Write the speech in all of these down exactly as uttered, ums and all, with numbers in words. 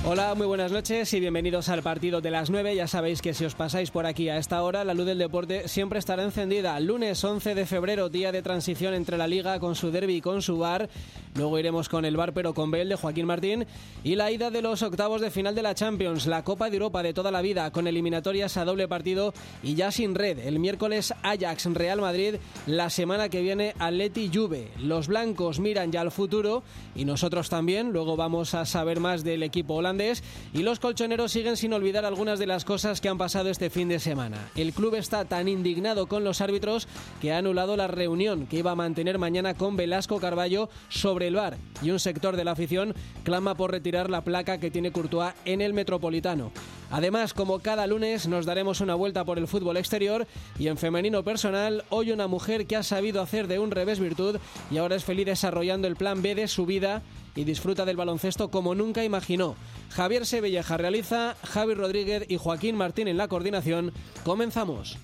Hola, muy buenas noches y bienvenidos al partido de las nueve. Ya sabéis que si os pasáis por aquí a esta hora, la luz del deporte siempre estará encendida. Lunes once de febrero, día de transición entre la Liga con su derbi y con su bar. Luego iremos con el bar pero con B E L de Joaquín Martín. Y la ida de los octavos de final de la Champions, la Copa de Europa de toda la vida, con eliminatorias a doble partido y ya sin red. El miércoles Ajax Real Madrid, la semana que viene Atleti Juve. Los blancos miran ya al futuro y nosotros también. Luego vamos a saber más del equipo holandés. Y los colchoneros siguen sin olvidar algunas de las cosas que han pasado este fin de semana. El club está tan indignado con los árbitros que ha anulado la reunión que iba a mantener mañana con Velasco Carballo sobre el V A R, y un sector de la afición clama por retirar la placa que tiene Courtois en el Metropolitano. Además, como cada lunes, nos daremos una vuelta por el fútbol exterior y en femenino personal, hoy una mujer que ha sabido hacer de un revés virtud y ahora es feliz desarrollando el plan B de su vida y disfruta del baloncesto como nunca imaginó. Javier Sebelleja realiza, Javi Rodríguez y Joaquín Martín en la coordinación. Comenzamos.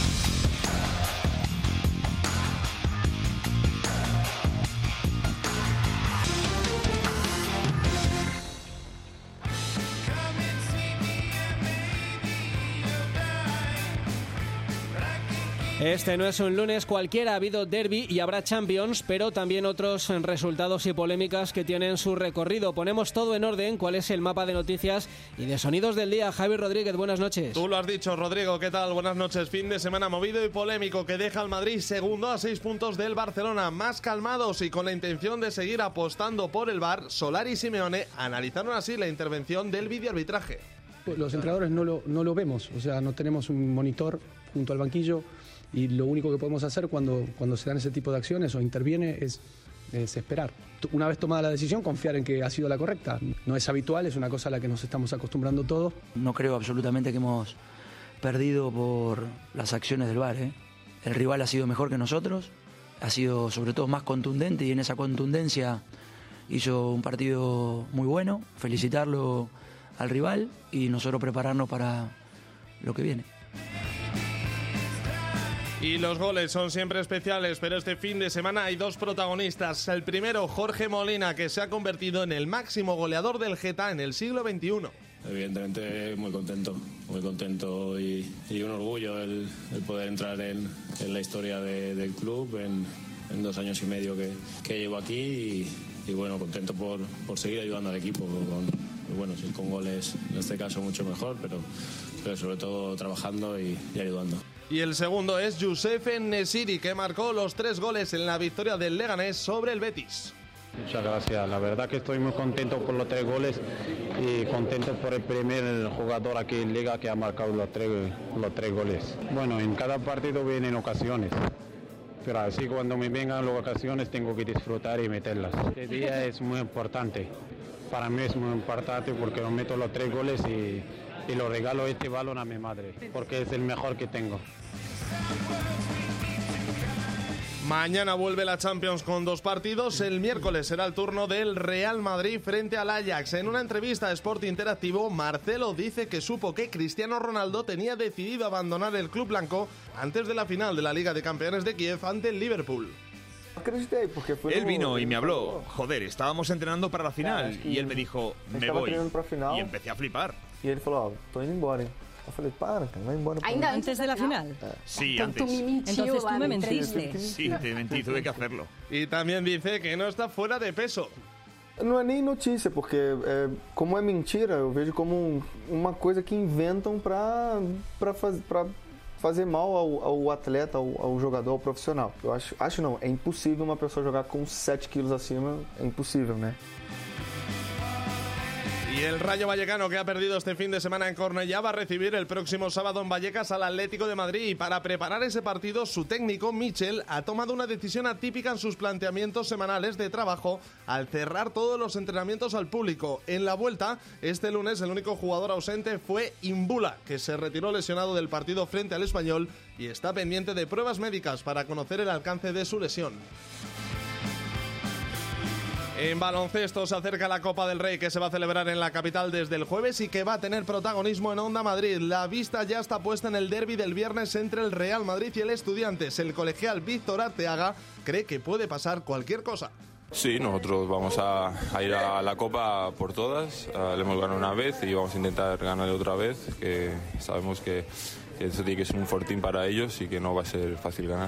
Este no es un lunes cualquiera, ha habido derbi y habrá Champions, pero también otros resultados y polémicas que tienen su recorrido. Ponemos todo en orden, cuál es el mapa de noticias y de sonidos del día. Javi Rodríguez, buenas noches. Tú lo has dicho, Rodrigo, ¿qué tal? Buenas noches. Fin de semana movido y polémico que deja al Madrid segundo a seis puntos del Barcelona. Más calmados y con la intención de seguir apostando por el V A R, Solari y Simeone analizaron así la intervención del videoarbitraje. Los entrenadores no lo, no lo vemos, o sea, no tenemos un monitor junto al banquillo. Y lo único que podemos hacer cuando, cuando se dan ese tipo de acciones o interviene es, es esperar. Una vez tomada la decisión, confiar en que ha sido la correcta. No es habitual, es una cosa a la que nos estamos acostumbrando todos. No creo absolutamente que hemos perdido por las acciones del V A R, ¿eh? El rival ha sido mejor que nosotros, ha sido sobre todo más contundente y en esa contundencia hizo un partido muy bueno. Felicitarlo al rival y nosotros prepararnos para lo que viene. Y los goles son siempre especiales, pero este fin de semana hay dos protagonistas. El primero, Jorge Molina, que se ha convertido en el máximo goleador del Geta en el siglo veintiuno. Evidentemente muy contento, muy contento y, y un orgullo el, el poder entrar en, en la historia de, del club en, en dos años y medio que, que llevo aquí y, y bueno, contento por, por seguir ayudando al equipo. Con, bueno, si con goles en este caso mucho mejor, pero, pero sobre todo trabajando y, y ayudando. Y el segundo es Youssef En-Nesyri, que marcó los tres goles en la victoria del Leganés sobre el Betis. Muchas gracias, la verdad que estoy muy contento por los tres goles y contento por el primer jugador aquí en Liga que ha marcado los tres, los tres goles. Bueno, en cada partido vienen ocasiones, pero así cuando me vengan las ocasiones tengo que disfrutar y meterlas. Este día es muy importante, para mí es muy importante porque me meto los tres goles y... y lo regalo este balón a mi madre, porque es el mejor que tengo. Mañana vuelve la Champions con dos partidos. El miércoles será el turno del Real Madrid frente al Ajax. En una entrevista a Sport Interactivo, Marcelo dice que supo que Cristiano Ronaldo tenía decidido abandonar el club blanco antes de la final de la Liga de Campeones de Kiev ante el Liverpool. Él vino y me habló, joder, estábamos entrenando para la final y él me dijo, me voy, y empecé a flipar. Y él falou, tô indo embora. Eu falei, para, cara, vai embora. ¿Ainda antes de la final? Sí, antes. Entonces tú me mentiste. Sí, te mentí, tuve que hacerlo. Y también dice que no está fuera de peso. Não é nem notícia, porque é, como é mentira, eu vejo como um, uma coisa que inventam para para faz, para fazer mal ao, ao atleta, ao, ao jogador, ao profissional. Eu acho, acho não, é impossível uma pessoa jogar com sete quilos acima, é impossível, né? Y el Rayo Vallecano, que ha perdido este fin de semana en Cornellá, va a recibir el próximo sábado en Vallecas al Atlético de Madrid. Y para preparar ese partido, su técnico, Michel, ha tomado una decisión atípica en sus planteamientos semanales de trabajo al cerrar todos los entrenamientos al público. En la vuelta, este lunes, el único jugador ausente fue Imbula, que se retiró lesionado del partido frente al Español y está pendiente de pruebas médicas para conocer el alcance de su lesión. En baloncesto se acerca la Copa del Rey, que se va a celebrar en la capital desde el jueves y que va a tener protagonismo en Onda Madrid. La vista ya está puesta en el derbi del viernes entre el Real Madrid y el Estudiantes. El colegial Víctor Arteaga cree que puede pasar cualquier cosa. Sí, nosotros vamos a, a ir a la Copa por todas. Uh, le hemos ganado una vez y vamos a intentar ganar otra vez, que sabemos que, que eso tiene que ser un fortín para ellos y que no va a ser fácil ganar.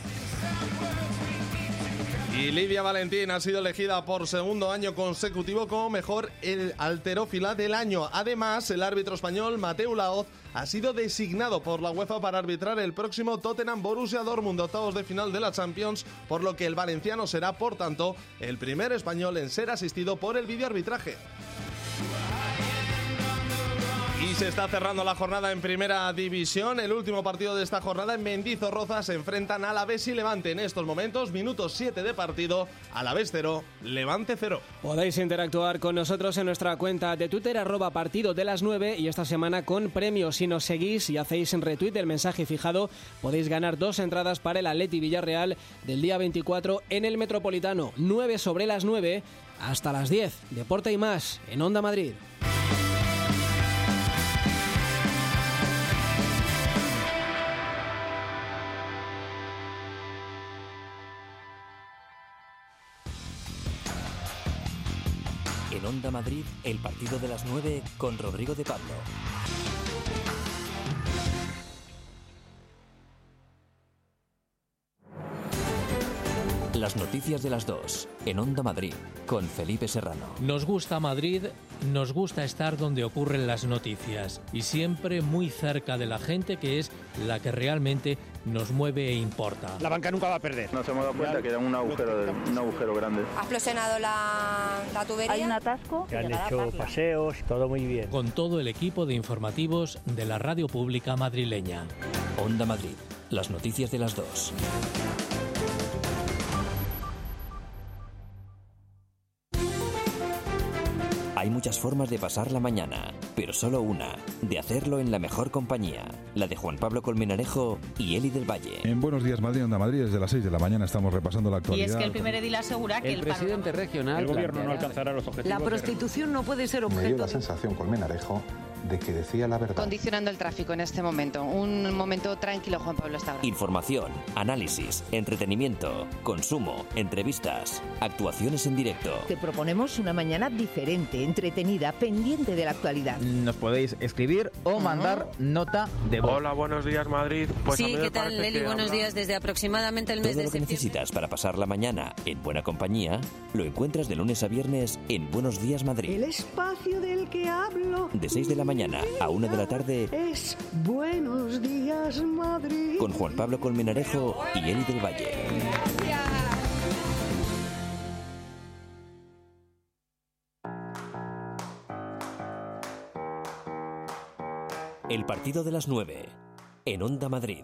Y Lidia Valentín ha sido elegida por segundo año consecutivo como mejor halterófila del año. Además, el árbitro español Mateu Laoz ha sido designado por la UEFA para arbitrar el próximo Tottenham Borussia Dortmund, octavos de final de la Champions, por lo que el valenciano será, por tanto, el primer español en ser asistido por el videoarbitraje. Y se está cerrando la jornada en Primera División. El último partido de esta jornada en Mendizorroza se enfrentan Alavés y Levante. En estos momentos, minutos siete de partido, Alavés cero, Levante cero. Podéis interactuar con nosotros en nuestra cuenta de Twitter, arroba partido de las nueve, y esta semana con premios. Si nos seguís y hacéis en retweet el mensaje fijado, podéis ganar dos entradas para el Atleti Villarreal del día veinticuatro en el Metropolitano. nueve sobre las nueve hasta las diez. Deporte y más en Onda Madrid. En Onda Madrid, el partido de las nueve con Rodrigo de Pablo. Las noticias de las dos, en Onda Madrid, con Felipe Serrano. Nos gusta Madrid, nos gusta estar donde ocurren las noticias y siempre muy cerca de la gente, que es la que realmente nos mueve e importa. La banca nunca va a perder. Nos hemos dado cuenta que era un agujero, de, un agujero grande. Ha explosionado la, la tubería. Hay un atasco. Se han hecho paseos, todo muy bien. Con todo el equipo de informativos de la radio pública madrileña. Onda Madrid, las noticias de las dos. Hay muchas formas de pasar la mañana, pero solo una, de hacerlo en la mejor compañía, la de Juan Pablo Colmenarejo y Eli del Valle. En Buenos Días Madrid, Onda Madrid, desde las seis de la mañana estamos repasando la actualidad. Y es que el primer edil asegura que el, el presidente regional... El gobierno no alcanzará los objetivos. La prostitución no puede ser objeto... Me dio la sensación, Colmenarejo, de que decía la verdad. Condicionando el tráfico en este momento. Un momento tranquilo, Juan Pablo, está ahora. Información, análisis, entretenimiento, consumo, entrevistas, actuaciones en directo. Te proponemos una mañana diferente, entretenida, pendiente de la actualidad. Nos podéis escribir o mandar uh-huh. nota de voz. Hola, buenos días, Madrid. Pues sí, ¿qué tal, Leli? Buenos días. Desde aproximadamente el mes Todo de lo que septiembre. necesitas para pasar la mañana en buena compañía lo encuentras de lunes a viernes en Buenos Días Madrid. El espacio del que hablo. De seis de la mañana a una de la tarde es Buenos Días Madrid. Con Juan Pablo Colmenarejo y Eli del Valle. Gracias. El partido de las nueve en Onda Madrid.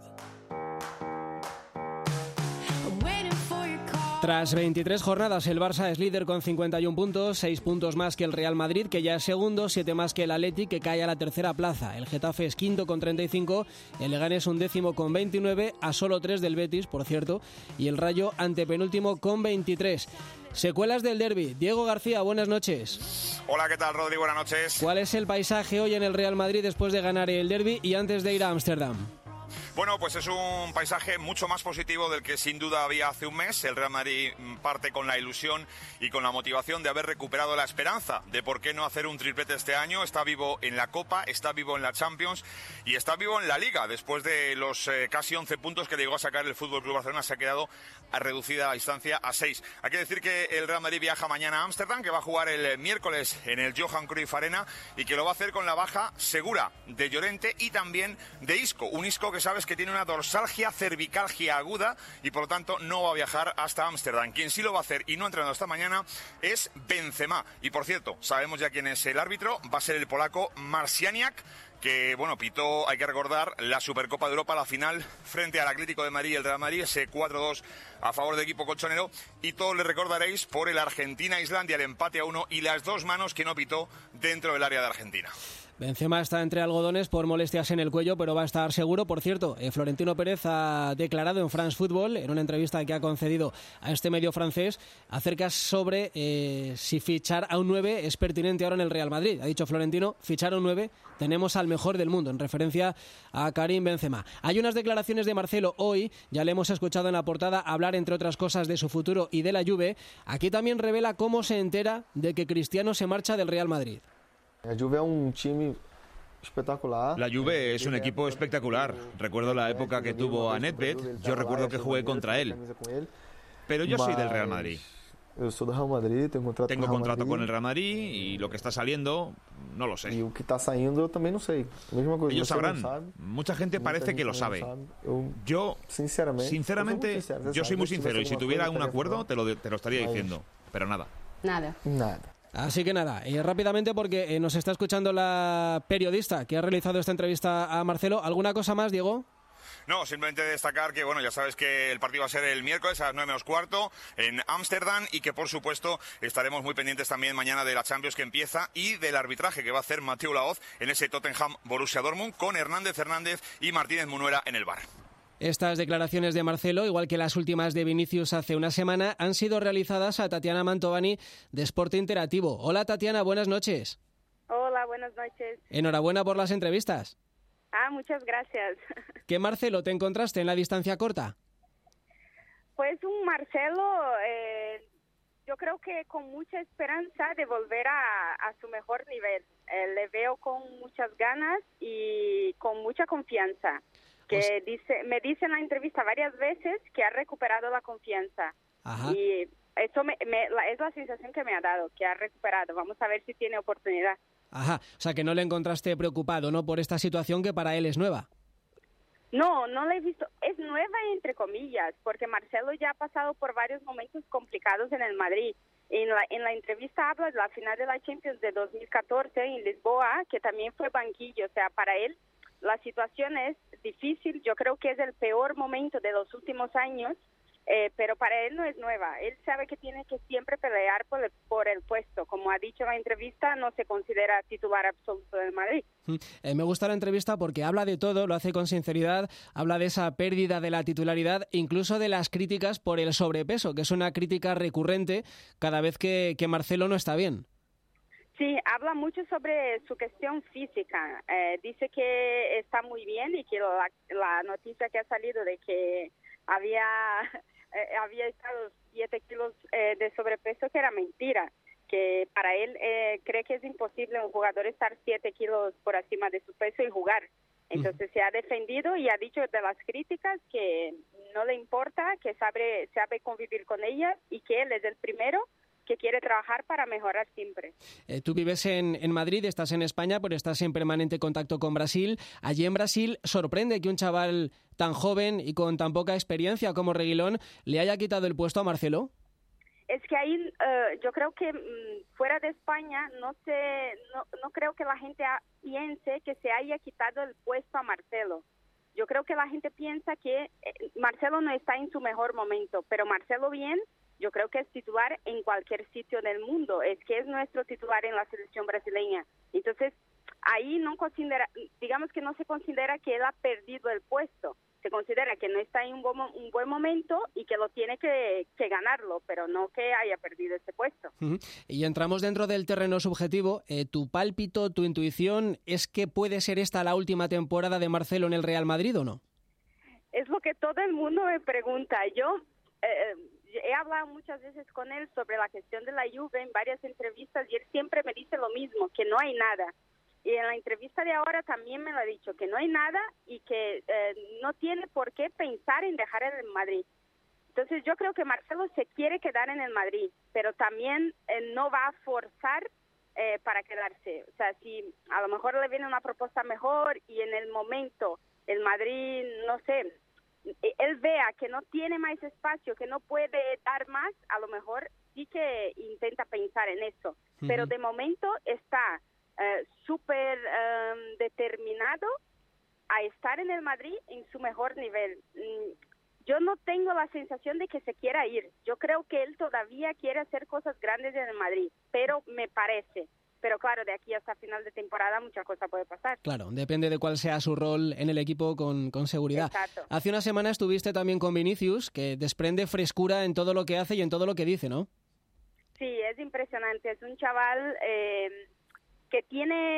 Tras veintitrés jornadas, el Barça es líder con cincuenta y un puntos, seis puntos más que el Real Madrid, que ya es segundo, siete más que el Athletic, que cae a la tercera plaza. El Getafe es quinto con treinta y cinco, el Leganés un décimo con veintinueve, a solo tres del Betis, por cierto, y el Rayo antepenúltimo con veintitrés. Secuelas del derbi. Diego García, buenas noches. Hola, ¿qué tal, Rodrigo? Buenas noches. ¿Cuál es el paisaje hoy en el Real Madrid después de ganar el derbi y antes de ir a Ámsterdam? Bueno, pues es un paisaje mucho más positivo del que sin duda había hace un mes. El Real Madrid parte con la ilusión y con la motivación de haber recuperado la esperanza de por qué no hacer un triplete este año. Está vivo en la Copa, está vivo en la Champions y está vivo en la Liga. Después de los eh, casi once puntos que llegó a sacar el F C Barcelona, se ha quedado a reducida la distancia a seis. Hay que decir que el Real Madrid viaja mañana a Ámsterdam, que va a jugar el miércoles en el Johan Cruyff Arena y que lo va a hacer con la baja segura de Llorente y también de Isco. Un Isco que sabes que tiene una dorsalgia, cervicalgia aguda y por lo tanto no va a viajar hasta Ámsterdam. Quien sí lo va a hacer y no ha entrenado esta mañana es Benzema. Y por cierto, sabemos ya quién es el árbitro, va a ser el polaco Marcianiak, que, bueno, pitó, hay que recordar, la Supercopa de Europa, la final frente al Atlético de Madrid y el Real Madrid, ese cuatro dos a favor del equipo colchonero, y todos le recordaréis por el Argentina-Islandia, el empate a uno y las dos manos que no pitó dentro del área de Argentina. Benzema está entre algodones por molestias en el cuello, pero va a estar seguro. Por cierto, eh, Florentino Pérez ha declarado en France Football, en una entrevista que ha concedido a este medio francés, acerca sobre eh, si fichar a un nueve es pertinente ahora en el Real Madrid. Ha dicho Florentino, fichar a un nueve, tenemos al mejor del mundo, en referencia a Karim Benzema. Hay unas declaraciones de Marcelo hoy, ya le hemos escuchado en la portada hablar, entre otras cosas, de su futuro y de la Juve. Aquí también revela cómo se entera de que Cristiano se marcha del Real Madrid. La Juve es un time espectacular. La Juve es un equipo espectacular. Recuerdo la época que tuvo a Nedved, yo recuerdo que jugué contra él. Pero yo soy del Real Madrid. Yo soy del Real Madrid, tengo contrato, tengo contrato con el Real Madrid y lo que está saliendo no lo sé. Y lo que está saliendo también no sé. Misma cosa, ellos sabrán. Mucha gente parece que lo sabe. Yo, sinceramente, sinceramente yo soy muy sincero y si tuviera un acuerdo te lo, te lo estaría diciendo. Pero nada. Nada. Nada. Así que nada, y rápidamente porque eh, nos está escuchando la periodista que ha realizado esta entrevista a Marcelo. ¿Alguna cosa más, Diego? No, simplemente destacar que, bueno, ya sabes que el partido va a ser el miércoles a las nueve menos cuarto en Ámsterdam y que, por supuesto, estaremos muy pendientes también mañana de la Champions que empieza y del arbitraje que va a hacer Mateu Laoz en ese Tottenham Borussia Dortmund con Hernández Hernández y Martínez Munuera en el V A R. Estas declaraciones de Marcelo, igual que las últimas de Vinicius hace una semana, han sido realizadas a Tatiana Mantovani de Sport Interactivo. Hola Tatiana, buenas noches. Hola, buenas noches. Enhorabuena por las entrevistas. Ah, muchas gracias. ¿Qué Marcelo te encontraste en la distancia corta? Pues un Marcelo, eh, yo creo que con mucha esperanza de volver a, a su mejor nivel. Eh, le veo con muchas ganas y con mucha confianza. Que pues... dice, me dice en la entrevista varias veces que ha recuperado la confianza. Ajá. Y eso me, me, la, es la sensación que me ha dado, que ha recuperado. Vamos a ver si tiene oportunidad. Ajá, o sea que no le encontraste preocupado, ¿no?, por esta situación que para él es nueva. No, no la he visto. Es nueva entre comillas, porque Marcelo ya ha pasado por varios momentos complicados en el Madrid. En la, en la entrevista habla de la final de la Champions de dos mil catorce en Lisboa, que también fue banquillo. O sea, para él la situación es difícil. Yo creo que es el peor momento de los últimos años, eh, pero para él no es nueva. Él sabe que tiene que siempre pelear por el, por el puesto. Como ha dicho en la entrevista, no se considera titular absoluto del Madrid. Eh, me gusta la entrevista porque habla de todo, lo hace con sinceridad, habla de esa pérdida de la titularidad, incluso de las críticas por el sobrepeso, que es una crítica recurrente cada vez que, que Marcelo no está bien. Sí, habla mucho sobre su cuestión física. Eh, dice que está muy bien y que la, la noticia que ha salido de que había, eh, había estado siete kilos eh, de sobrepeso, que era mentira. Que para él eh, cree que es imposible un jugador estar siete kilos por encima de su peso y jugar. Entonces se ha defendido y ha dicho de las críticas que no le importa, que sabe, sabe convivir con ellas y que él es el primero que quiere trabajar para mejorar siempre. Eh, tú vives en, en Madrid, estás en España, pero estás en permanente contacto con Brasil. Allí en Brasil sorprende que un chaval tan joven y con tan poca experiencia como Reguilón le haya quitado el puesto a Marcelo. Es que ahí uh, yo creo que um, fuera de España no sé, no, no creo que la gente a, piense que se haya quitado el puesto a Marcelo. Yo creo que la gente piensa que eh, Marcelo no está en su mejor momento, pero Marcelo bien, yo creo que es titular en cualquier sitio del mundo. Es que es nuestro titular en la selección brasileña. Entonces ahí no considera, digamos que no se considera que él ha perdido el puesto. Se considera que no está en un buen, un buen momento y que lo tiene que, que ganarlo, pero no que haya perdido ese puesto. Uh-huh. Y entramos dentro del terreno subjetivo. Eh, ¿Tu pálpito, tu intuición es que puede ser esta la última temporada de Marcelo en el Real Madrid o no? Es lo que todo el mundo me pregunta. Yo eh, he hablado muchas veces con él sobre la cuestión de la Juve en varias entrevistas y él siempre me dice lo mismo, que no hay nada. Y en la entrevista de ahora también me lo ha dicho, que no hay nada y que eh, no tiene por qué pensar en dejar el Madrid. Entonces yo creo que Marcelo se quiere quedar en el Madrid, pero también eh, no va a forzar eh, para quedarse. O sea, si a lo mejor le viene una propuesta mejor y en el momento el Madrid, no sé, él vea que no tiene más espacio, que no puede dar más, a lo mejor sí que intenta pensar en eso. Uh-huh. Pero de momento está Uh, súper um, determinado a estar en el Madrid en su mejor nivel. Mm, yo no tengo la sensación de que se quiera ir. Yo creo que él todavía quiere hacer cosas grandes en el Madrid, pero me parece. Pero claro, de aquí hasta final de temporada muchas cosas puede pasar. Claro, depende de cuál sea su rol en el equipo con, con seguridad. Exacto. Hace una semana estuviste también con Vinicius, que desprende frescura en todo lo que hace y en todo lo que dice, ¿no? Sí, es impresionante. Es un chaval... Eh, que tiene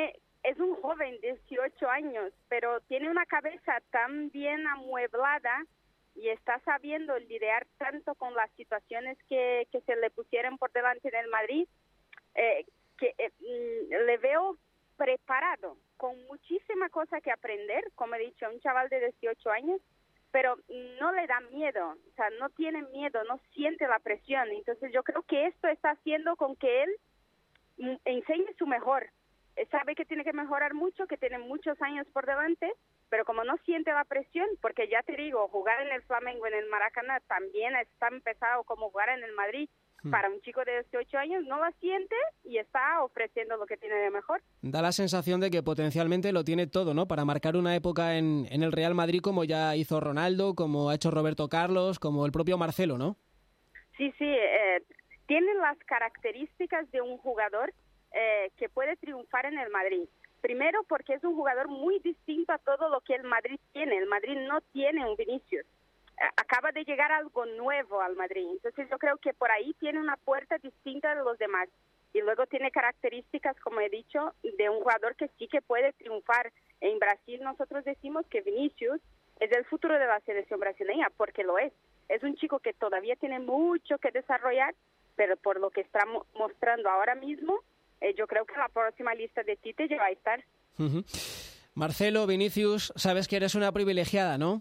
es un joven de dieciocho años, pero tiene una cabeza tan bien amueblada y está sabiendo lidiar tanto con las situaciones que, que se le pusieron por delante en el Madrid, eh, que eh, le veo preparado, con muchísima cosa que aprender, como he dicho, un chaval de dieciocho años, pero no le da miedo, o sea, no tiene miedo, no siente la presión. Entonces yo creo que esto está haciendo con que él enseñe su mejor. Sabe que tiene que mejorar mucho, que tiene muchos años por delante, pero como no siente la presión, porque ya te digo, jugar en el Flamengo, en el Maracaná, también es tan pesado como jugar en el Madrid. Hmm. Para un chico de dieciocho años no la siente y está ofreciendo lo que tiene de mejor. Da la sensación de que potencialmente lo tiene todo, ¿no? Para marcar una época en, en el Real Madrid como ya hizo Ronaldo, como ha hecho Roberto Carlos, como el propio Marcelo, ¿no? Sí, sí, eh, tiene las características de un jugador Eh, que puede triunfar en el Madrid. Primero porque es un jugador muy distinto a todo lo que el Madrid tiene. El Madrid no tiene un Vinicius. Eh, acaba de llegar algo nuevo al Madrid. Entonces yo creo que por ahí tiene una puerta distinta de los demás. Y luego tiene características, como he dicho, de un jugador que sí que puede triunfar. En Brasil nosotros decimos que Vinicius es el futuro de la selección brasileña, porque lo es. Es un chico que todavía tiene mucho que desarrollar, pero por lo que está mo- mostrando ahora mismo, Eh, yo creo que la próxima lista de Tite ya va a estar. Uh-huh. Marcelo, Vinicius, sabes que eres una privilegiada, ¿no?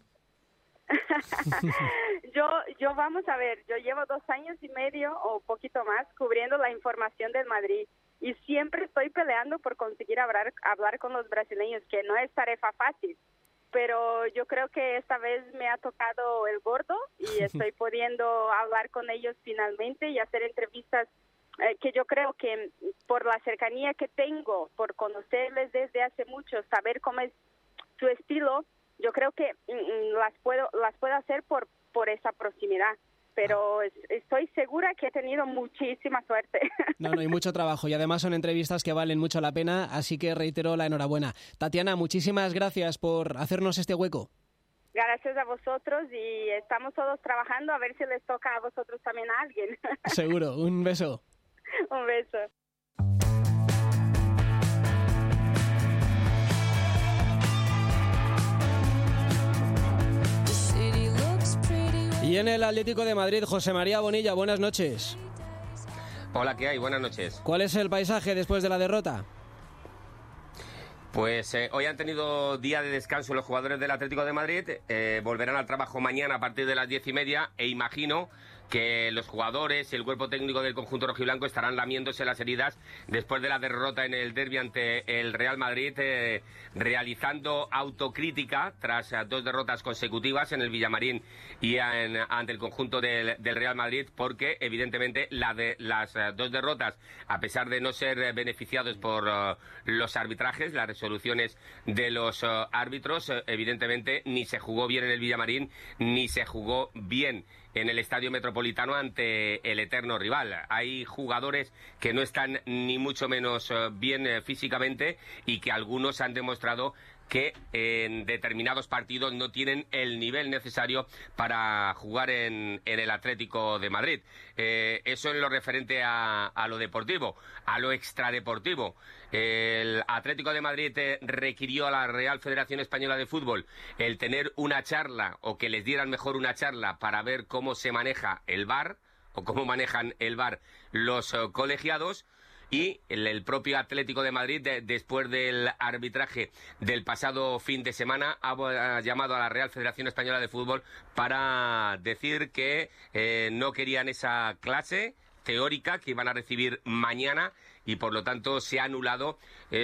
yo, yo vamos a ver, yo llevo dos años y medio o un poquito más cubriendo la información del Madrid y siempre estoy peleando por conseguir hablar, hablar con los brasileños, que no es tarea fácil, pero yo creo que esta vez me ha tocado el gordo y estoy pudiendo hablar con ellos finalmente y hacer entrevistas Eh, que yo creo que por la cercanía que tengo, por conocerles desde hace mucho, saber cómo es su estilo, yo creo que mm, las puedo las puedo hacer por por esa proximidad, pero es, estoy segura que he tenido muchísima suerte. No, no, hay mucho trabajo y además son entrevistas que valen mucho la pena, así que reitero la enhorabuena. Tatiana, muchísimas gracias por hacernos este hueco. Gracias a vosotros y estamos todos trabajando a ver si les toca a vosotros también a alguien. Seguro, un beso. Un beso. Y en el Atlético de Madrid, José María Bonilla, buenas noches. Hola, ¿qué hay? Buenas noches. ¿Cuál es el paisaje después de la derrota? Pues eh, hoy han tenido día de descanso los jugadores del Atlético de Madrid, eh, volverán al trabajo mañana a partir de las diez y media e imagino que los jugadores y el cuerpo técnico del conjunto rojiblanco estarán lamiéndose las heridas después de la derrota en el derbi ante el Real Madrid, eh, realizando autocrítica tras eh, dos derrotas consecutivas en el Villamarín y en, ante el conjunto del, del Real Madrid, porque evidentemente la de, las eh, dos derrotas, a pesar de no ser eh, beneficiados por eh, los arbitrajes, las resoluciones de los eh, árbitros, eh, evidentemente ni se jugó bien en el Villamarín ni se jugó bien en el Estadio Metropolitano ante el eterno rival. Hay jugadores que no están ni mucho menos bien eh, físicamente y que algunos han demostrado que en determinados partidos no tienen el nivel necesario para jugar en, en el Atlético de Madrid. Eh, eso en lo referente a, a lo deportivo. A lo extradeportivo, el Atlético de Madrid eh, requirió a la Real Federación Española de Fútbol el tener una charla, o que les dieran mejor una charla, para ver cómo se maneja el V A R, o cómo manejan el V A R los uh, colegiados. Y el, el propio Atlético de Madrid, de, después del arbitraje del pasado fin de semana, ha, ha llamado a la Real Federación Española de Fútbol para decir que eh, no querían esa clase teórica que iban a recibir mañana, y por lo tanto se ha anulado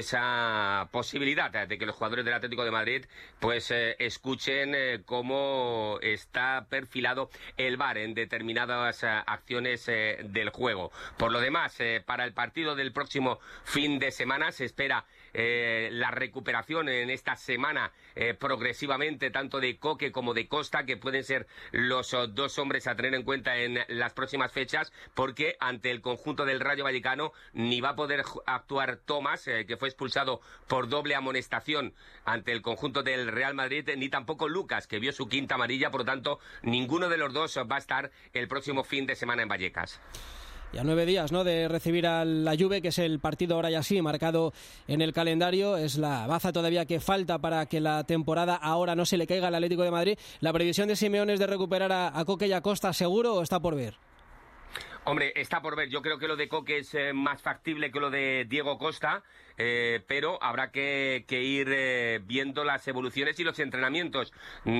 esa posibilidad de que los jugadores del Atlético de Madrid pues eh, escuchen eh, cómo está perfilado el V A R en determinadas eh, acciones eh, del juego. Por lo demás, eh, para el partido del próximo fin de semana se espera eh, la recuperación en esta semana eh, progresivamente, tanto de Coque como de Costa, que pueden ser los oh, dos hombres a tener en cuenta en las próximas fechas, porque ante el conjunto del Rayo Vallecano ni va a poder actuar Tomás, eh, que fue expulsado por doble amonestación ante el conjunto del Real Madrid, ni tampoco Lucas, que vio su quinta amarilla. Por lo tanto, ninguno de los dos va a estar el próximo fin de semana en Vallecas. Y a nueve días, ¿no?, de recibir a la Juve, que es el partido ahora ya sí marcado en el calendario. Es la baza todavía que falta para que la temporada ahora no se le caiga al Atlético de Madrid. ¿La previsión de Simeone es de recuperar a, a Coque y a Costa seguro o está por ver? Hombre, está por ver. Yo creo que lo de Coque es eh, más factible que lo de Diego Costa, eh, pero habrá que, que ir eh, viendo las evoluciones y los entrenamientos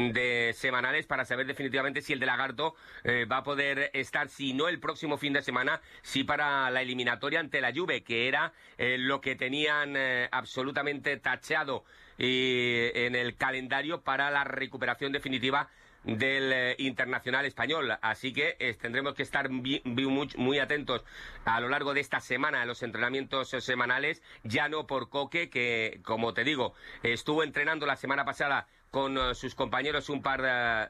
de semanales para saber definitivamente si el de Lagarto eh, va a poder estar, si no el próximo fin de semana, si para la eliminatoria ante la Juve, que era eh, lo que tenían eh, absolutamente tacheado y, en el calendario para la recuperación definitiva del eh, internacional español. Así que eh, tendremos que estar muy, muy, muy atentos a lo largo de esta semana a los entrenamientos eh, semanales, ya no por Coque, que, como te digo, estuvo entrenando la semana pasada con uh, sus compañeros un par uh,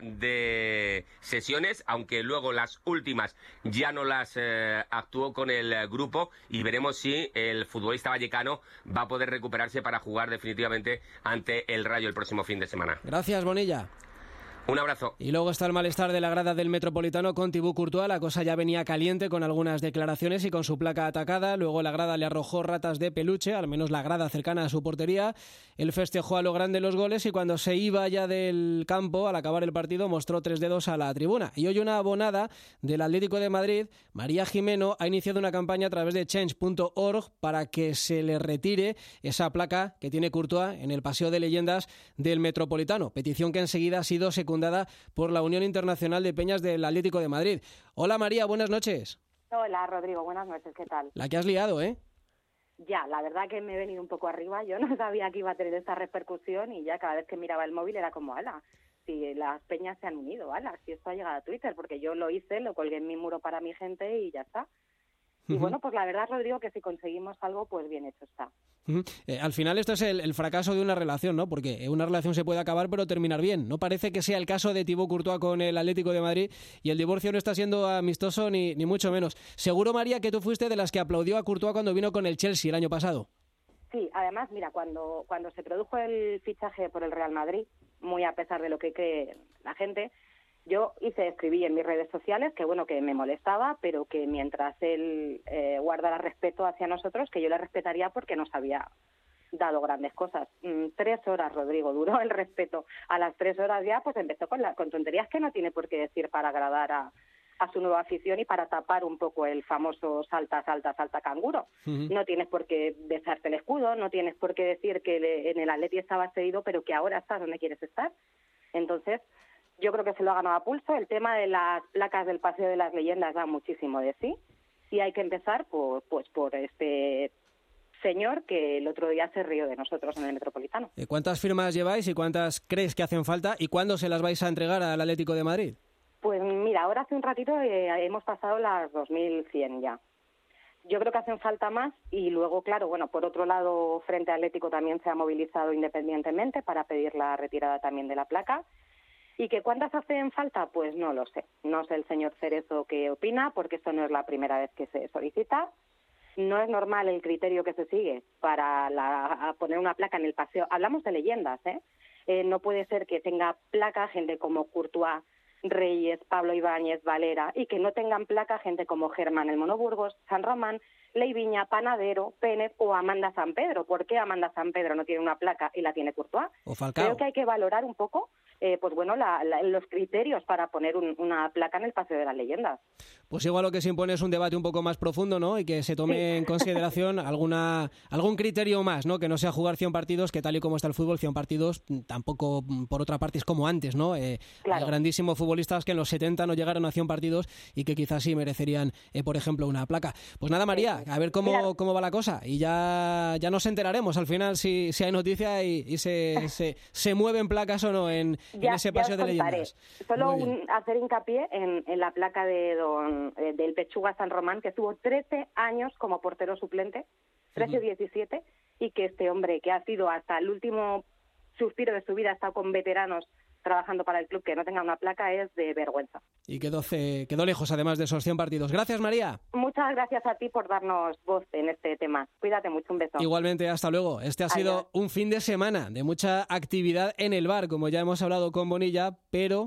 de sesiones, aunque luego las últimas ya no las uh, actuó con el uh, grupo, y veremos si el futbolista vallecano va a poder recuperarse para jugar definitivamente ante el Rayo el próximo fin de semana. Gracias, Bonilla. Un abrazo. Y luego está el malestar de la grada del Metropolitano con Thibaut Courtois. La cosa ya venía caliente con algunas declaraciones y con su placa atacada. Luego la grada le arrojó ratas de peluche, al menos la grada cercana a su portería. Él festejó a lo grande los goles y cuando se iba ya del campo, al acabar el partido, mostró tres dedos a la tribuna. Y hoy una abonada del Atlético de Madrid, María Jimeno, ha iniciado una campaña a través de change punto org para que se le retire esa placa que tiene Courtois en el Paseo de Leyendas del Metropolitano. Petición que enseguida ha sido secundada por la Unión Internacional de Peñas del Atlético de Madrid. Hola María, buenas noches. Hola Rodrigo, buenas noches, ¿qué tal? La que has liado, ¿eh? Ya, la verdad que me he venido un poco arriba. Yo no sabía que iba a tener esta repercusión y ya cada vez que miraba el móvil era como, ala, si las peñas se han unido, ala, si esto ha llegado a Twitter, porque yo lo hice, lo colgué en mi muro para mi gente y ya está. Y uh-huh. bueno, pues la verdad, Rodrigo, que si conseguimos algo, pues bien hecho está. Uh-huh. Eh, al final esto es el, el fracaso de una relación, ¿no? Porque una relación se puede acabar pero terminar bien. No parece que sea el caso de Thibaut Courtois con el Atlético de Madrid y el divorcio no está siendo amistoso ni, ni mucho menos. Seguro, María, que tú fuiste de las que aplaudió a Courtois cuando vino con el Chelsea el año pasado. Sí, además, mira, cuando, cuando se produjo el fichaje por el Real Madrid, muy a pesar de lo que cree la gente, yo hice, escribí en mis redes sociales que bueno, que me molestaba, pero que mientras él eh, guardara respeto hacia nosotros, que yo le respetaría porque nos había dado grandes cosas. Mm, tres horas, Rodrigo, duró el respeto. A las tres horas ya, pues empezó con, la, con tonterías que no tiene por qué decir para agradar a, a su nueva afición y para tapar un poco el famoso salta, salta, salta canguro. Uh-huh. No tienes por qué besarte el escudo, no tienes por qué decir que le, en el Atleti estabas cedido, pero que ahora estás donde quieres estar. Entonces, yo creo que se lo ha ganado a pulso. El tema de las placas del Paseo de las Leyendas da muchísimo de sí. Y hay que empezar por, pues, por este señor que el otro día se rió de nosotros en el Metropolitano. ¿Cuántas firmas lleváis y cuántas crees que hacen falta? ¿Y cuándo se las vais a entregar al Atlético de Madrid? Pues mira, ahora hace un ratito eh, hemos pasado las dos mil cien ya. Yo creo que hacen falta más y luego, claro, bueno, por otro lado, Frente Atlético también se ha movilizado independientemente para pedir la retirada también de la placa. ¿Y que cuántas hacen falta? Pues no lo sé. No sé el señor Cerezo qué opina, porque esto no es la primera vez que se solicita. No es normal el criterio que se sigue para la, poner una placa en el paseo. Hablamos de leyendas, ¿eh? ¿eh? No puede ser que tenga placa gente como Courtois, Reyes, Pablo Ibáñez, Valera, y que no tengan placa gente como Germán el Mono Burgos, San Román, Leiviña, Panadero, Pénez o Amanda San Pedro. ¿Por qué Amanda San Pedro no tiene una placa y la tiene Courtois? O Falcao. Creo que hay que valorar un poco eh, pues bueno, la, la, los criterios para poner un, una placa en el Paseo de las Leyendas. Pues igual lo que se impone es un debate un poco más profundo, ¿no? Y que se tome sí. en consideración alguna algún criterio más, ¿no? Que no sea jugar cien partidos, que tal y como está el fútbol, cien partidos tampoco, por otra parte, es como antes, ¿no? Eh, claro. Hay grandísimos futbolistas que en los setenta no llegaron a cien partidos y que quizás sí merecerían, eh, por ejemplo, una placa. Pues nada, María, a ver cómo, cómo va la cosa y ya, ya nos enteraremos al final si, si hay noticia y, y se, se, se mueven placas o no en, ya, en ese Paseo de Leyendas. Solo un, hacer hincapié en, en la placa de don, eh, del Pechuga San Román, que estuvo trece años como portero suplente, trece uh-huh. diecisiete, y que este hombre que ha sido hasta el último suspiro de su vida, ha estado con veteranos trabajando para el club, que no tenga una placa es de vergüenza. Y quedó, quedó lejos además de esos cien partidos. Gracias, María. Muchas gracias a ti por darnos voz en este tema. Cuídate mucho, un beso. Igualmente, hasta luego. Este ha Adiós. sido un fin de semana de mucha actividad en el bar, como ya hemos hablado con Bonilla, pero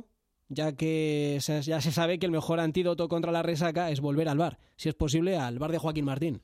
ya que ya se sabe que el mejor antídoto contra la resaca es volver al bar, si es posible al bar de Joaquín Martín.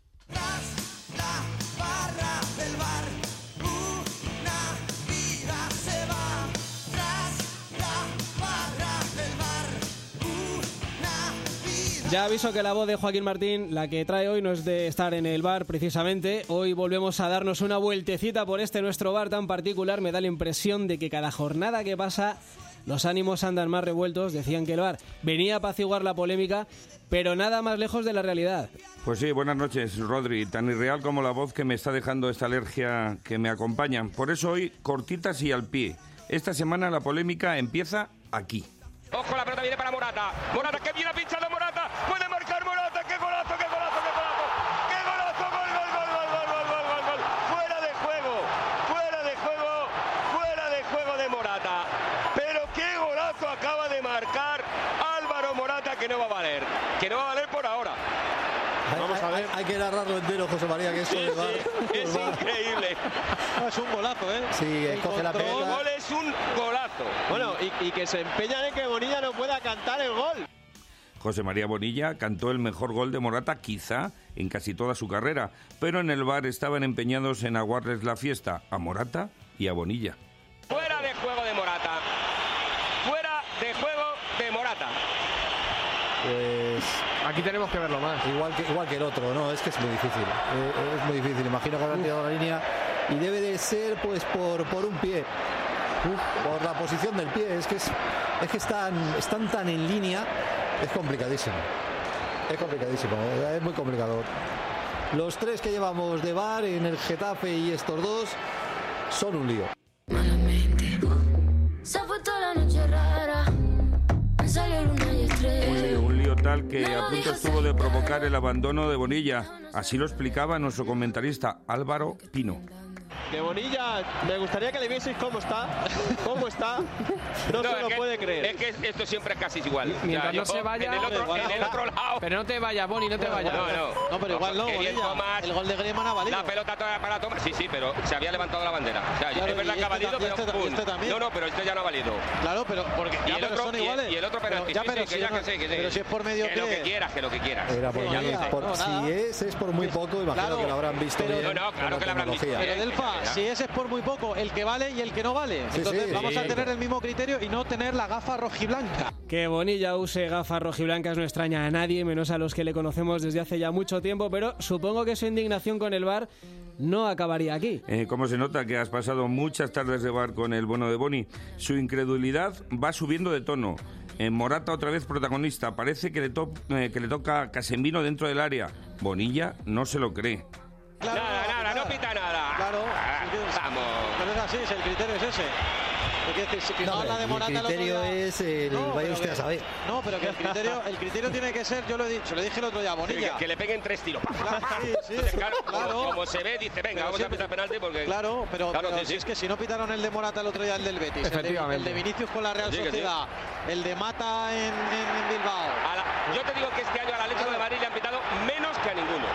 Ya aviso que la voz de Joaquín Martín, la que trae hoy, no es de estar en el bar precisamente. Hoy volvemos a darnos una vueltecita por este nuestro bar tan particular. Me da la impresión de que cada jornada que pasa los ánimos andan más revueltos. Decían que el bar venía a apaciguar la polémica, pero nada más lejos de la realidad. Pues sí, buenas noches, Rodri. Tan irreal como la voz que me está dejando esta alergia que me acompaña. Por eso hoy, cortitas y al pie. Esta semana la polémica empieza aquí. Ojo, la pelota viene para Morata. Morata, que viene pinchado Morata. Puede marcar Morata. ¡Qué golazo, qué golazo, qué golazo! ¡Qué golazo! ¡Gol, gol, gol, gol, gol, gol, gol, gol, gol! ¡Fuera de juego! ¡Fuera de juego! ¡Fuera de juego de Morata! Pero qué golazo acaba de marcar Álvaro Morata, que no va a valer. Que no va a valer por ahora. Vamos a ver. Hay, hay que narrarlo entero, José María, que eso sí, de bar, sí, es bar. Increíble. No, es un golazo, ¿eh? Sí, coge la pelota. El gol es un golazo. Bueno, y, y que se empeñan en que Bonilla no pueda cantar el gol. José María Bonilla cantó el mejor gol de Morata quizá en casi toda su carrera, pero en el bar estaban empeñados en aguarles la fiesta a Morata y a Bonilla. Fuera de juego de Morata. Fuera de juego de Morata. Pues aquí tenemos que verlo más. Igual que, igual que el otro, ¿no? Es que es muy difícil. Eh, es muy difícil. Imagino que habrán tirado la línea y debe de ser pues por, por un pie. Uf, por la posición del pie. Es que, es, es que están, están tan en línea. Es complicadísimo. Es complicadísimo. Es muy complicado. Los tres que llevamos de bar en el Getafe y estos dos son un lío. Se fue toda la noche rara. Salió luna y estrella. Un lío, un lío tal que a punto estuvo de provocar el abandono de Bonilla. Así lo explicaba nuestro comentarista Álvaro Pino. De Bonilla, me gustaría que le vieseis cómo está, cómo está, no, no se lo que, puede creer. Es que esto siempre es casi igual. Mientras ya, no se vaya, en el, otro, en el otro lado. Pero no te vayas, Boni, no te vayas. No, no, no pero igual no, Bonilla, Tomás, el gol de Griezmann ha valido. La pelota toda para Tomás, sí, sí, pero se había levantado la bandera. O sea, claro, es verdad que ha valido, pero este, pum. Este también. No, no, pero este ya no ha valido. Claro, pero porque y ya, el pero otro, son iguales. Y el otro penalti, ya, pero sí, que ya que sé, que sé. Pero si es por medio que pie. lo que quieras, que lo que quieras. Era por medio, por, si es, es por muy poco, imagino que lo habrán visto bien. No, no, claro que lo habrán visto. Pero Delfa, si ese es por muy poco, el que vale y el que no vale. Sí, entonces sí, vamos sí. a tener el mismo criterio y no tener la gafa rojiblanca. Que Bonilla use gafas rojiblancas no extraña a nadie, menos a los que le conocemos desde hace ya mucho tiempo, pero supongo que su indignación con el bar no acabaría aquí. Eh, ¿Cómo se nota que has pasado muchas tardes de bar con el bueno de Boni? Su incredulidad va subiendo de tono. En Morata otra vez protagonista. Parece que le, to eh, que le toca a Casemiro dentro del área. Bonilla no se lo cree. Claro, nada, nada, nada, no pita nada. Claro. Ah, vamos. Pero es así, el criterio es ese. Decir, si no, no, de Morata, el criterio el es el no, vaya usted que, a saber. No, pero que el criterio, el criterio tiene que ser, yo lo he dicho, lo dije el otro día a Bonilla. Que, que le peguen tres tiros. Claro, sí, sí, claro, claro. Como, como se ve, dice, venga, pero vamos siempre, a pitar penalti porque... Claro, pero, claro, pero sí, si sí. es que si no pitaron el de Morata el otro día, el del Betis, el de, el de Vinicius con la Real sí, Sociedad, sí. el de Mata en, en, en Bilbao. A la, yo te digo que este año al Atlético de Madrid le han pitado menos que a ninguno.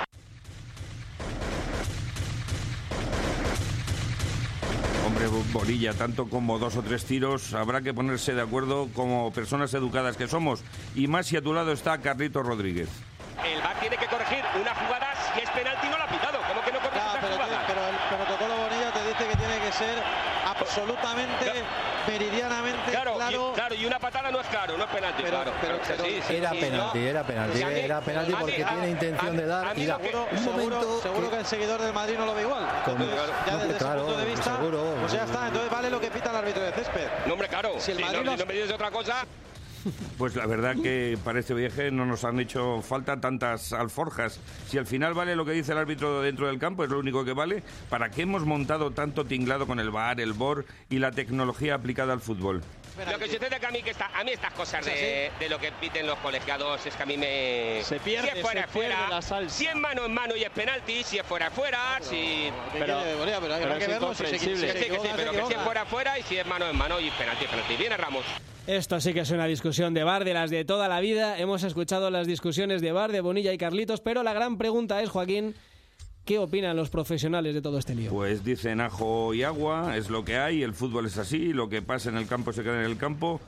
Hombre, Bonilla, tanto como dos o tres tiros, habrá que ponerse de acuerdo como personas educadas que somos. Y más si a tu lado está Carlitos Rodríguez. El V A R tiene que corregir una jugada, si es penalti no la ha pitado. ¿Cómo que no corrige ya, esa pero, jugada? Pero el protocolo Bonilla te dice que tiene que ser absolutamente, claro. meridianamente claro, claro. Y, claro, y una patada no es claro, no es penalti, pero, claro. Pero, pero, pero, sí, sí, era, sí, penalti, no. era penalti, era penalti, era penalti porque tiene intención de dar. Y seguro, un momento seguro, que, seguro que el seguidor del Madrid no lo ve igual. Como, entonces, ya desde claro, ese punto de vista, seguro, pues ya está. Entonces vale lo que pita el árbitro de césped. No, hombre, claro. Si el Madrid si no, los... si no me dices otra cosa... Pues la verdad que para este viaje no nos han hecho falta tantas alforjas. Si al final vale lo que dice el árbitro dentro del campo, es lo único que vale. ¿Para qué hemos montado tanto tinglado con el V A R, el V O R y la tecnología aplicada al fútbol? Lo que sucede es que a mí, que está, a mí estas cosas de, de lo que piten los colegiados es que a mí me... Se pierde, si es fuera, se fuera. pierde la salsa. Si es mano en mano y es penalti, si es fuera, fuera. Pero, si... pero, pero, pero hay que verlo. Si se, si se sí, que sí, pero que si es fuera, fuera y si es mano en mano y penalti, penalti. Viene Ramos. Esto sí que es una discusión de V A R de las de toda la vida. Hemos escuchado las discusiones de V A R de Bonilla y Carlitos, pero la gran pregunta es, Joaquín, ¿qué opinan los profesionales de todo este lío? Pues dicen ajo y agua, es lo que hay, el fútbol es así, lo que pasa en el campo se queda en el campo.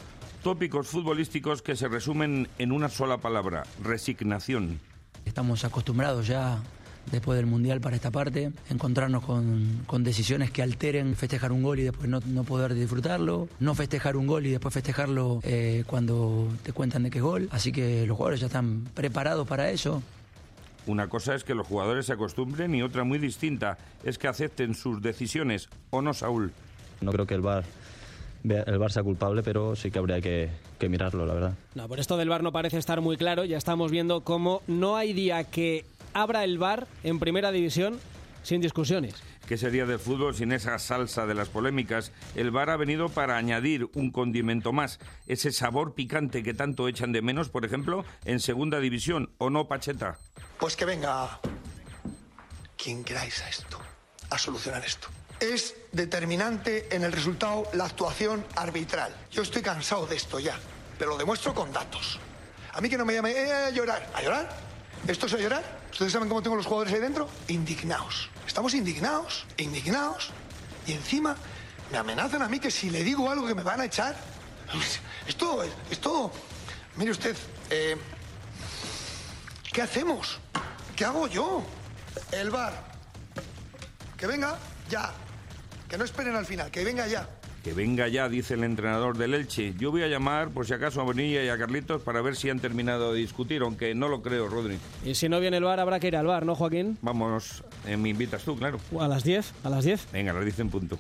tópicos futbolísticos que se resumen en una sola palabra: resignación. Estamos acostumbrados ya, después del Mundial para esta parte, encontrarnos con, con decisiones que alteren festejar un gol y después no, no poder disfrutarlo, no festejar un gol y después festejarlo eh, cuando te cuentan de qué es gol. Así que los jugadores ya están preparados para eso. Una cosa es que los jugadores se acostumbren y otra muy distinta es que acepten sus decisiones, ¿o no, Saúl? No creo que el V A R, el V A R sea culpable, pero sí que habría que, que mirarlo, la verdad. No, por esto del V A R no parece estar muy claro. Ya estamos viendo cómo no hay día que abra el V A R en Primera División sin discusiones. ¿Qué sería del fútbol sin esa salsa de las polémicas? El V A R ha venido para añadir un condimento más, ese sabor picante que tanto echan de menos, por ejemplo, en Segunda División, ¿o no, Pacheta? Pues que venga quien queráis a esto, a solucionar esto. Es determinante en el resultado la actuación arbitral. Yo estoy cansado de esto ya, pero lo demuestro con datos. A mí que no me llame eh, a llorar. ¿A llorar? ¿Esto es a llorar? ¿Ustedes saben cómo tengo los jugadores ahí dentro? Indignados. Estamos indignados, indignados, y encima me amenazan a mí que si le digo algo que me van a echar. Esto, esto, mire usted, eh, ¿qué hacemos? ¿Qué hago yo? El V A R. Que venga ya. Que no esperen al final, que venga ya. Que venga ya, dice el entrenador del Elche. Yo voy a llamar, por si acaso, a Bonilla y a Carlitos para ver si han terminado de discutir, aunque no lo creo, Rodri. Y si no viene el V A R, habrá que ir al V A R, ¿no, Joaquín? Vamos, eh, me invitas tú, claro. ¿A las diez? ¿A las diez? Venga, a las diez en punto.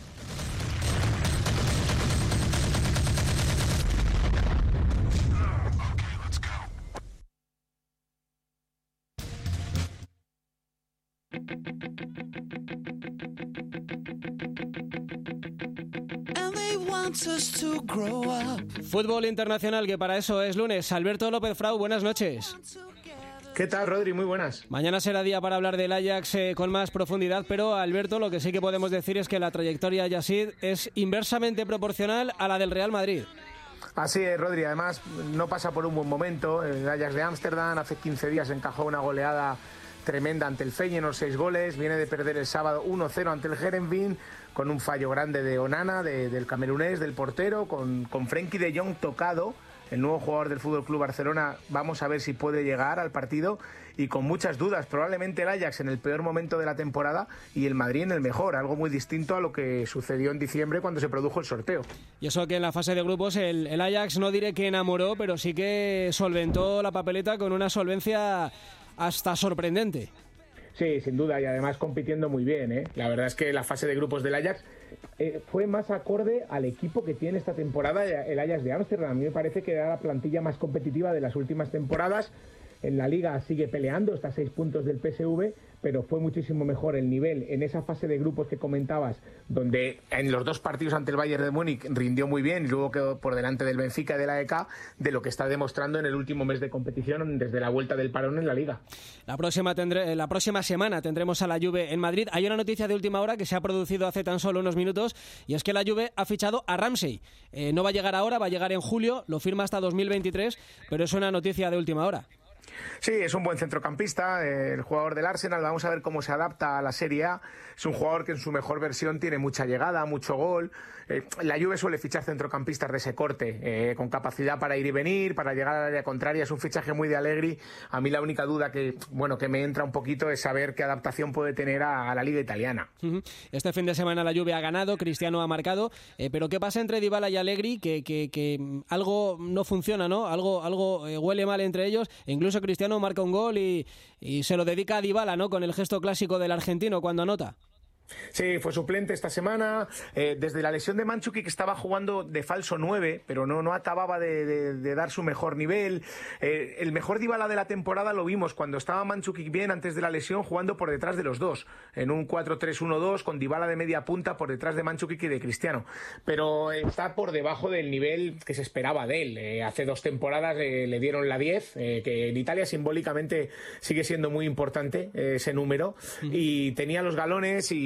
Fútbol internacional, que para eso es lunes. Alberto López Frau, buenas noches. ¿Qué tal, Rodri? Muy buenas. Mañana será día para hablar del Ajax eh, con más profundidad, pero Alberto, lo que sí que podemos decir es que la trayectoria de Ajax es inversamente proporcional a la del Real Madrid. Así es, Rodri. Además, no pasa por un buen momento. El Ajax de Ámsterdam hace quince días encajó una goleada tremenda ante el Feyenoord, seis goles. Viene de perder el sábado uno cero ante el Heerenveen, con un fallo grande de Onana, de, del camerunés, del portero, con, con Frenkie de Jong tocado, el nuevo jugador del F C Barcelona. Vamos a ver si puede llegar al partido, y con muchas dudas. Probablemente el Ajax en el peor momento de la temporada y el Madrid en el mejor, algo muy distinto a lo que sucedió en diciembre cuando se produjo el sorteo. Y eso que en la fase de grupos el, el Ajax no diré que enamoró, pero sí que solventó la papeleta con una solvencia hasta sorprendente. Sí, sin duda, y además compitiendo muy bien, ¿eh? La verdad es que la fase de grupos del Ajax eh, fue más acorde al equipo que tiene esta temporada el Ajax de Ámsterdam. A mí me parece que era la plantilla más competitiva de las últimas temporadas. En la Liga sigue peleando, está a seis puntos del P S V, pero fue muchísimo mejor el nivel en esa fase de grupos que comentabas, donde en los dos partidos ante el Bayern de Múnich rindió muy bien y luego quedó por delante del Benfica y del A E K, de lo que está demostrando en el último mes de competición desde la vuelta del parón en la Liga. La próxima, tendré, la próxima semana tendremos a la Juve en Madrid. Hay una noticia de última hora que se ha producido hace tan solo unos minutos, y es que la Juve ha fichado a Ramsey. Eh, no va a llegar ahora, va a llegar en julio, lo firma hasta dos mil veintitrés, pero es una noticia de última hora. Sí, es un buen centrocampista, eh, el jugador del Arsenal. Vamos a ver cómo se adapta a la Serie A. Es un jugador que en su mejor versión tiene mucha llegada, mucho gol. Eh, la Juve suele fichar centrocampistas de ese corte, eh, con capacidad para ir y venir, para llegar al área contraria. Es un fichaje muy de Allegri. A mí la única duda que, bueno, que me entra un poquito es saber qué adaptación puede tener a, a la Liga Italiana. Este fin de semana la Juve ha ganado, Cristiano ha marcado, eh, pero ¿qué pasa entre Dybala y Allegri? Que, que, que algo no funciona, ¿no? Algo, algo eh, huele mal entre ellos, e incluso Cristiano marca un gol y, y se lo dedica a Dybala, ¿no? Con el gesto clásico del argentino cuando anota. Sí, fue suplente esta semana. Eh, desde la lesión de Mandzukic, que estaba jugando de falso nueve, pero no, no acababa de, de, de dar su mejor nivel. Eh, el mejor Dybala de la temporada lo vimos cuando estaba Mandzukic bien antes de la lesión, jugando por detrás de los dos, en un cuatro tres uno dos, con Dybala de media punta por detrás de Mandzukic y de Cristiano. Pero está por debajo del nivel que se esperaba de él. Eh, hace dos temporadas eh, le dieron la diez, eh, que en Italia simbólicamente sigue siendo muy importante eh, ese número, y tenía los galones y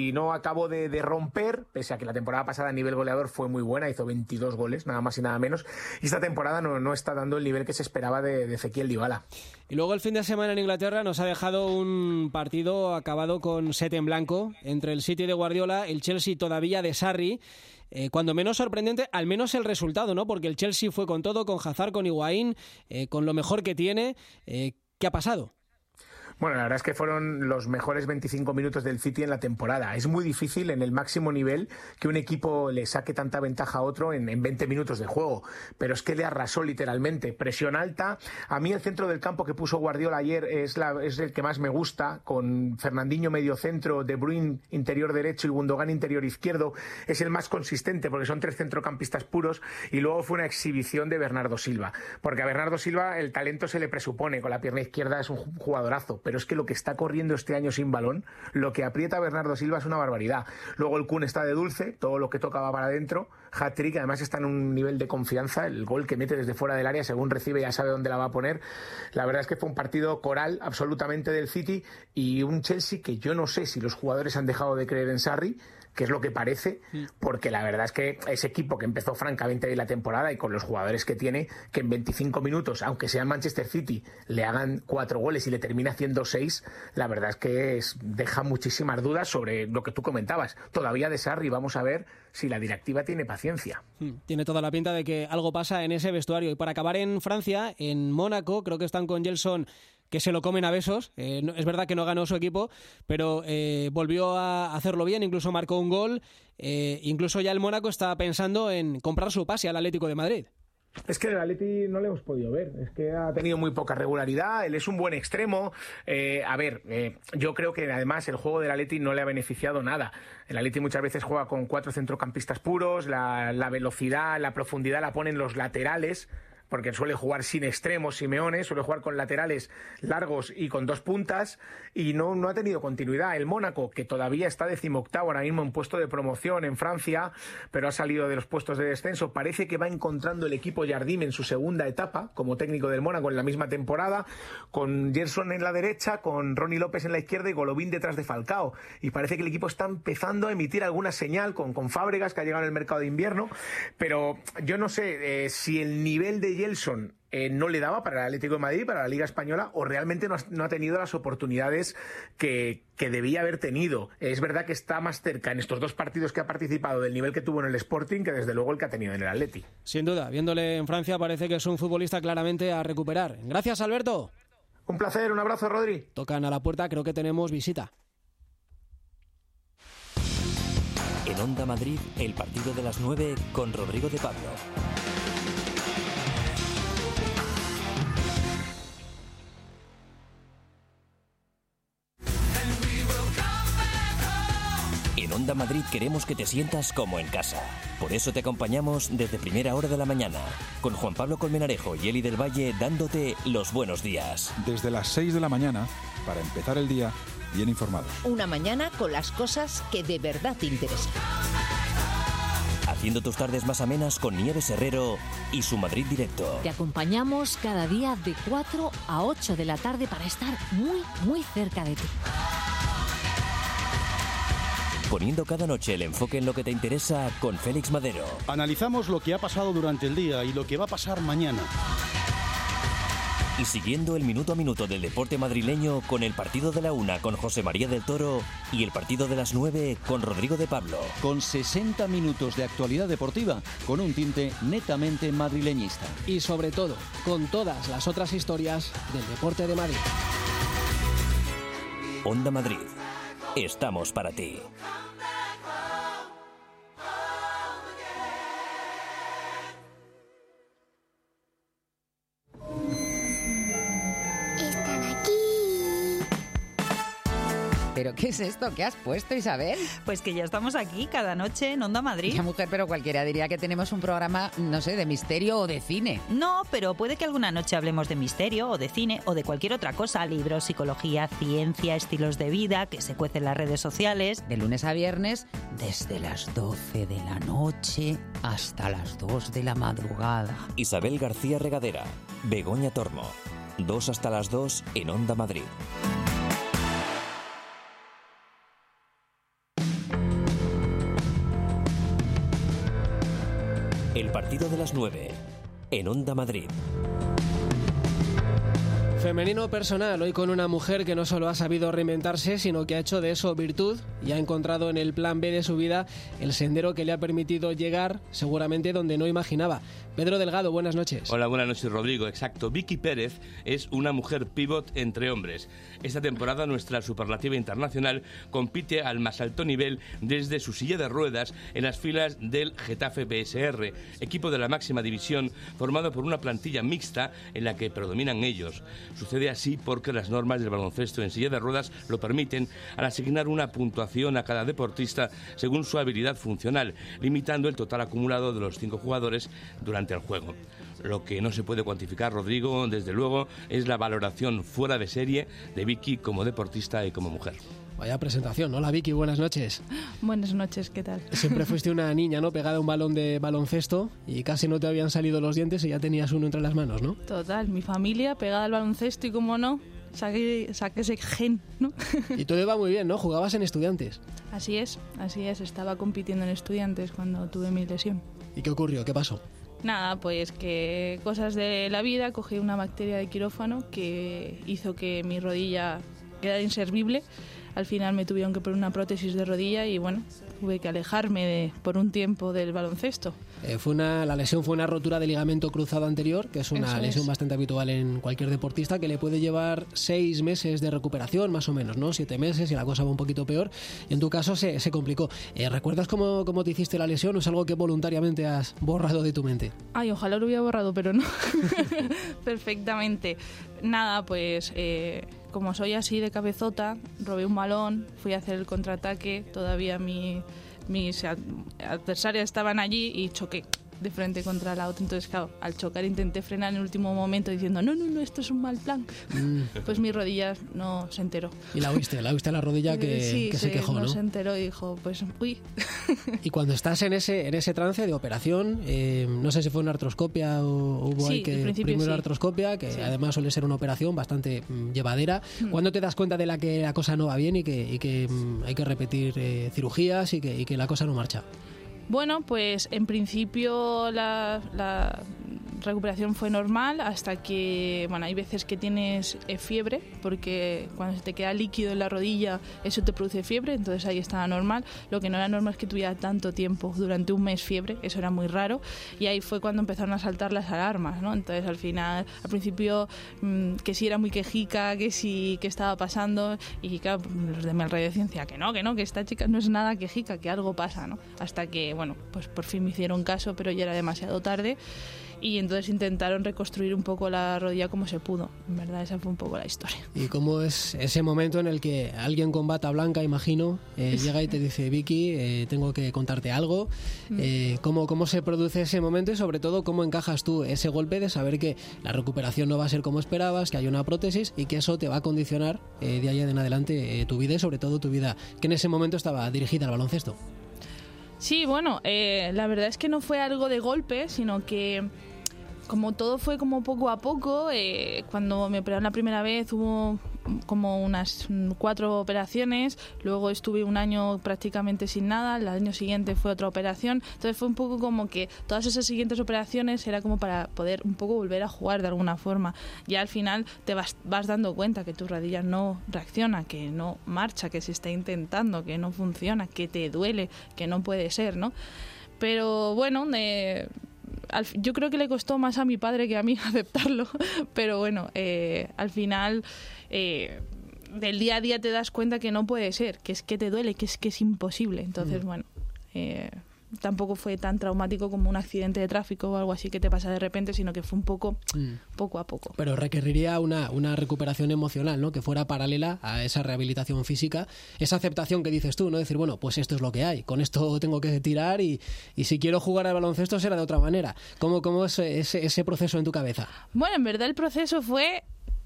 y no acabó de, de romper, pese a que la temporada pasada a nivel goleador fue muy buena, hizo veintidós goles, nada más y nada menos, y esta temporada no, no está dando el nivel que se esperaba de, de Ezequiel Dybala. Y luego el fin de semana en Inglaterra nos ha dejado un partido acabado con sete en blanco entre el City de Guardiola, el Chelsea todavía de Sarri. Eh, cuando menos sorprendente, al menos el resultado, ¿no? Porque el Chelsea fue con todo, con Hazard, con Higuaín, eh, con lo mejor que tiene. Eh, ¿Qué ha pasado? Bueno, la verdad es que fueron los mejores veinticinco minutos del City en la temporada. Es muy difícil en el máximo nivel que un equipo le saque tanta ventaja a otro en, en veinte minutos de juego, pero es que le arrasó literalmente. Presión alta. A mí el centro del campo que puso Guardiola ayer es, la, es el que más me gusta, con Fernandinho medio centro, De Bruyne interior derecho y Gundogan interior izquierdo. Es el más consistente porque son tres centrocampistas puros, y luego fue una exhibición de Bernardo Silva, porque a Bernardo Silva el talento se le presupone, con la pierna izquierda es un jugadorazo, pero es que lo que está corriendo este año sin balón, lo que aprieta a Bernardo Silva es una barbaridad. Luego el Kun está de dulce, todo lo que toca va para adentro, hat-trick, además está en un nivel de confianza, el gol que mete desde fuera del área, según recibe ya sabe dónde la va a poner. La verdad es que fue un partido coral absolutamente del City, y un Chelsea que yo no sé si los jugadores han dejado de creer en Sarri, que es lo que parece, porque la verdad es que ese equipo que empezó francamente bien la temporada y con los jugadores que tiene, que en veinticinco minutos, aunque sea Manchester City, le hagan cuatro goles y le termine haciendo seis, la verdad es que es, deja muchísimas dudas sobre lo que tú comentabas. Todavía de Sarri, vamos a ver si la directiva tiene paciencia. Tiene toda la pinta de que algo pasa en ese vestuario. Y para acabar en Francia, en Mónaco, creo que están con Gelson, que se lo comen a besos. Eh, no, es verdad que no ganó su equipo, pero eh, volvió a hacerlo bien, incluso marcó un gol. Eh, incluso ya el Mónaco está pensando en comprar su pase al Atlético de Madrid. Es que el Atleti no le hemos podido ver, es que ha tenido muy poca regularidad, él es un buen extremo. Eh, a ver, eh, yo creo que además el juego del Atleti no le ha beneficiado nada. El Atleti muchas veces juega con cuatro centrocampistas puros, la, la velocidad, la profundidad la ponen los laterales, porque suele jugar sin extremos, Simeone, suele jugar con laterales largos y con dos puntas, y no, no ha tenido continuidad. El Mónaco, que todavía está decimoctavo ahora mismo en puesto de promoción en Francia, pero ha salido de los puestos de descenso, parece que va encontrando el equipo Jardim en su segunda etapa como técnico del Mónaco en la misma temporada, con Gerson en la derecha, con Ronnie López en la izquierda y Golovin detrás de Falcao, y parece que el equipo está empezando a emitir alguna señal con, con Fábregas, que ha llegado en el mercado de invierno, pero yo no sé eh, si el nivel de Gelson eh, no le daba para el Atlético de Madrid, para la Liga Española, o realmente no ha, no ha tenido las oportunidades que, que debía haber tenido. Es verdad que está más cerca en estos dos partidos que ha participado del nivel que tuvo en el Sporting que desde luego el que ha tenido en el Atleti. Sin duda, viéndole en Francia parece que es un futbolista claramente a recuperar. Gracias, Alberto. Un placer, un abrazo, Rodri. Tocan a la puerta, creo que tenemos visita. En Onda Madrid, el partido de las nueve con Rodrigo de Pablo. En Onda Madrid queremos que te sientas como en casa. Por eso te acompañamos desde primera hora de la mañana, con Juan Pablo Colmenarejo y Eli del Valle dándote los buenos días. Desde las seis de la mañana, para empezar el día bien informados. Una mañana con las cosas que de verdad te interesan. Haciendo tus tardes más amenas con Nieves Herrero y su Madrid Directo. Te acompañamos cada día de cuatro a ocho de la tarde para estar muy, muy cerca de ti. Poniendo cada noche el enfoque en lo que te interesa con Félix Madero. Analizamos lo que ha pasado durante el día y lo que va a pasar mañana. Y siguiendo el minuto a minuto del deporte madrileño con el partido de la una con José María del Toro y el partido de las nueve con Rodrigo de Pablo. Con sesenta minutos de actualidad deportiva con un tinte netamente madrileñista. Y sobre todo, con todas las otras historias del deporte de Madrid. Onda Madrid. Estamos para ti. ¿Pero qué es esto? ¿Qué has puesto, Isabel? Pues que ya estamos aquí cada noche en Onda Madrid. Ya, mujer, pero cualquiera diría que tenemos un programa, no sé, de misterio o de cine. No, pero puede que alguna noche hablemos de misterio o de cine o de cualquier otra cosa. Libros, psicología, ciencia, estilos de vida, que se cuecen en las redes sociales. De lunes a viernes, desde las doce de la noche hasta las dos de la madrugada. Isabel García Regadera, Begoña Tormo. Dos hasta las dos en Onda Madrid. El partido de las nueve, en Onda Madrid. Femenino personal, hoy con una mujer que no solo ha sabido reinventarse, sino que ha hecho de eso virtud y ha encontrado en el plan B de su vida el sendero que le ha permitido llegar seguramente donde no imaginaba. Pedro Delgado, buenas noches. Hola, buenas noches, Rodrigo. Exacto, Vicky Pérez es una mujer pívot entre hombres. Esta temporada nuestra superlativa internacional compite al más alto nivel desde su silla de ruedas en las filas del Getafe B S R, equipo de la máxima división formado por una plantilla mixta en la que predominan ellos. Sucede así porque las normas del baloncesto en silla de ruedas lo permiten al asignar una puntuación a cada deportista según su habilidad funcional, limitando el total acumulado de los cinco jugadores durante el juego. Lo que no se puede cuantificar, Rodrigo, desde luego, es la valoración fuera de serie de Vicky como deportista y como mujer. Vaya presentación, hola Vicky, buenas noches. Buenas noches, ¿qué tal? Siempre fuiste una niña, ¿no? Pegada a un balón de baloncesto y casi no te habían salido los dientes y ya tenías uno entre las manos, ¿no? Total, mi familia pegada al baloncesto y como no, saqué, saqué ese gen, ¿no? Y todo iba muy bien, ¿no? Jugabas en Estudiantes. Así es, así es, estaba compitiendo en Estudiantes cuando tuve mi lesión. ¿Y qué ocurrió? ¿Qué pasó? Nada, pues que cosas de la vida, cogí una bacteria de quirófano que hizo que mi rodilla quedara inservible. Al final me tuvieron que poner una prótesis de rodilla y bueno, tuve que alejarme de, por un tiempo del baloncesto. Eh, fue una, la lesión fue una rotura de ligamento cruzado anterior, que es una Eso lesión es. bastante habitual en cualquier deportista, que le puede llevar seis meses de recuperación, más o menos, ¿no? Siete meses y la cosa va un poquito peor. Y en tu caso se, se complicó. Eh, ¿Recuerdas cómo, cómo te hiciste la lesión o es algo que voluntariamente has borrado de tu mente? Ay, ojalá lo hubiera borrado, pero no. Perfectamente. Nada, pues... Eh... Como soy así de cabezota, robé un balón, fui a hacer el contraataque, todavía mi, mis adversarios estaban allí y choqué de frente contra la otra. Entonces, claro, al chocar intenté frenar en el último momento diciendo no, no, no, esto es un mal plan. Mm. Pues mi rodilla no se enteró. Y la oíste, la oíste a la rodilla que, sí, que sí, se quejó, ¿no? no se enteró y dijo, pues, uy. Y cuando estás en ese en ese trance de operación, eh, no sé si fue una artroscopia o hubo sí, ahí que primero sí. la artroscopia, que sí. además suele ser una operación bastante mm, llevadera. Mm. ¿Cuándo te das cuenta de la que la cosa no va bien y que, y que mm, hay que repetir eh, cirugías y que, y que la cosa no marcha? Bueno, pues en principio la, la recuperación fue normal hasta que, bueno, hay veces que tienes eh, fiebre, porque cuando se te queda líquido en la rodilla eso te produce fiebre, entonces ahí estaba normal. Lo que no era normal es que tuviera tanto tiempo, durante un mes fiebre, eso era muy raro, y ahí fue cuando empezaron a saltar las alarmas, ¿no? Entonces al final, al principio, mmm, que si era muy quejica, que si, que estaba pasando, y claro, los de mi alrededor decían que no, que no, que esta chica no es nada quejica, que algo pasa, ¿no? Hasta que, bueno, pues por fin me hicieron caso, pero ya era demasiado tarde y entonces intentaron reconstruir un poco la rodilla como se pudo. En verdad, esa fue un poco la historia. ¿Y cómo es ese momento en el que alguien con bata blanca, imagino, eh, llega y te dice, Vicky, eh, tengo que contarte algo? Eh, ¿cómo, ¿Cómo se produce ese momento y sobre todo cómo encajas tú ese golpe de saber que la recuperación no va a ser como esperabas, que hay una prótesis y que eso te va a condicionar eh, de ahí en adelante eh, tu vida y sobre todo tu vida que en ese momento estaba dirigida al baloncesto? Sí, bueno, eh, la verdad es que no fue algo de golpe, sino que como todo fue como poco a poco, eh, cuando me operaron la primera vez hubo como unas cuatro operaciones, luego estuve un año prácticamente sin nada, el año siguiente fue otra operación, entonces fue un poco como que todas esas siguientes operaciones era como para poder un poco volver a jugar de alguna forma. Ya al final te vas, vas dando cuenta que tu rodilla no reacciona, que no marcha, que se está intentando, que no funciona, que te duele, que no puede ser, ¿no? Pero bueno, eh, al, yo creo que le costó más a mi padre que a mí aceptarlo, pero bueno, eh, al final eh, del día a día te das cuenta que no puede ser, que es que te duele, que es que es imposible. Entonces, mm. bueno, eh, tampoco fue tan traumático como un accidente de tráfico o algo así que te pasa de repente, sino que fue un poco, mm. poco a poco. Pero requeriría una, una recuperación emocional, ¿no? Que fuera paralela a esa rehabilitación física, esa aceptación que dices tú, ¿no? Decir, bueno, pues esto es lo que hay, con esto tengo que tirar y, y si quiero jugar al baloncesto será de otra manera. ¿Cómo, cómo es ese, ese proceso en tu cabeza? Bueno, en verdad el proceso fue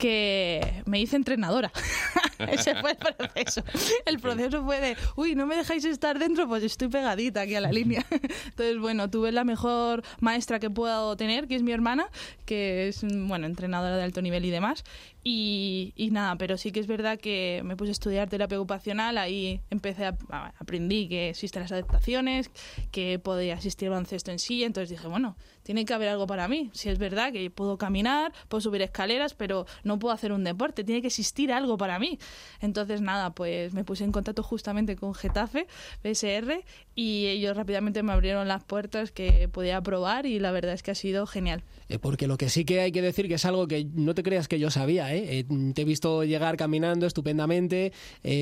que me hice entrenadora. Ese fue el proceso. El proceso fue de, uy, no me dejáis estar dentro, pues estoy pegadita aquí a la línea. Entonces, bueno, tuve la mejor maestra que puedo tener, que es mi hermana, que es, bueno, entrenadora de alto nivel y demás. Y, y nada, pero sí que es verdad que me puse a estudiar terapia ocupacional, ahí empecé a, a, aprendí que existen las adaptaciones, que podía asistir al baloncesto en silla, entonces dije, bueno, tiene que haber algo para mí. Si es verdad que puedo caminar, puedo subir escaleras, pero no puedo hacer un deporte, tiene que existir algo para mí. Entonces nada, pues me puse en contacto justamente con Getafe, P S R, y ellos rápidamente me abrieron las puertas que podía probar y la verdad es que ha sido genial. Eh, porque lo que sí que hay que decir que es algo que no te creas que yo sabía, ¿eh? Eh, te he visto llegar caminando estupendamente,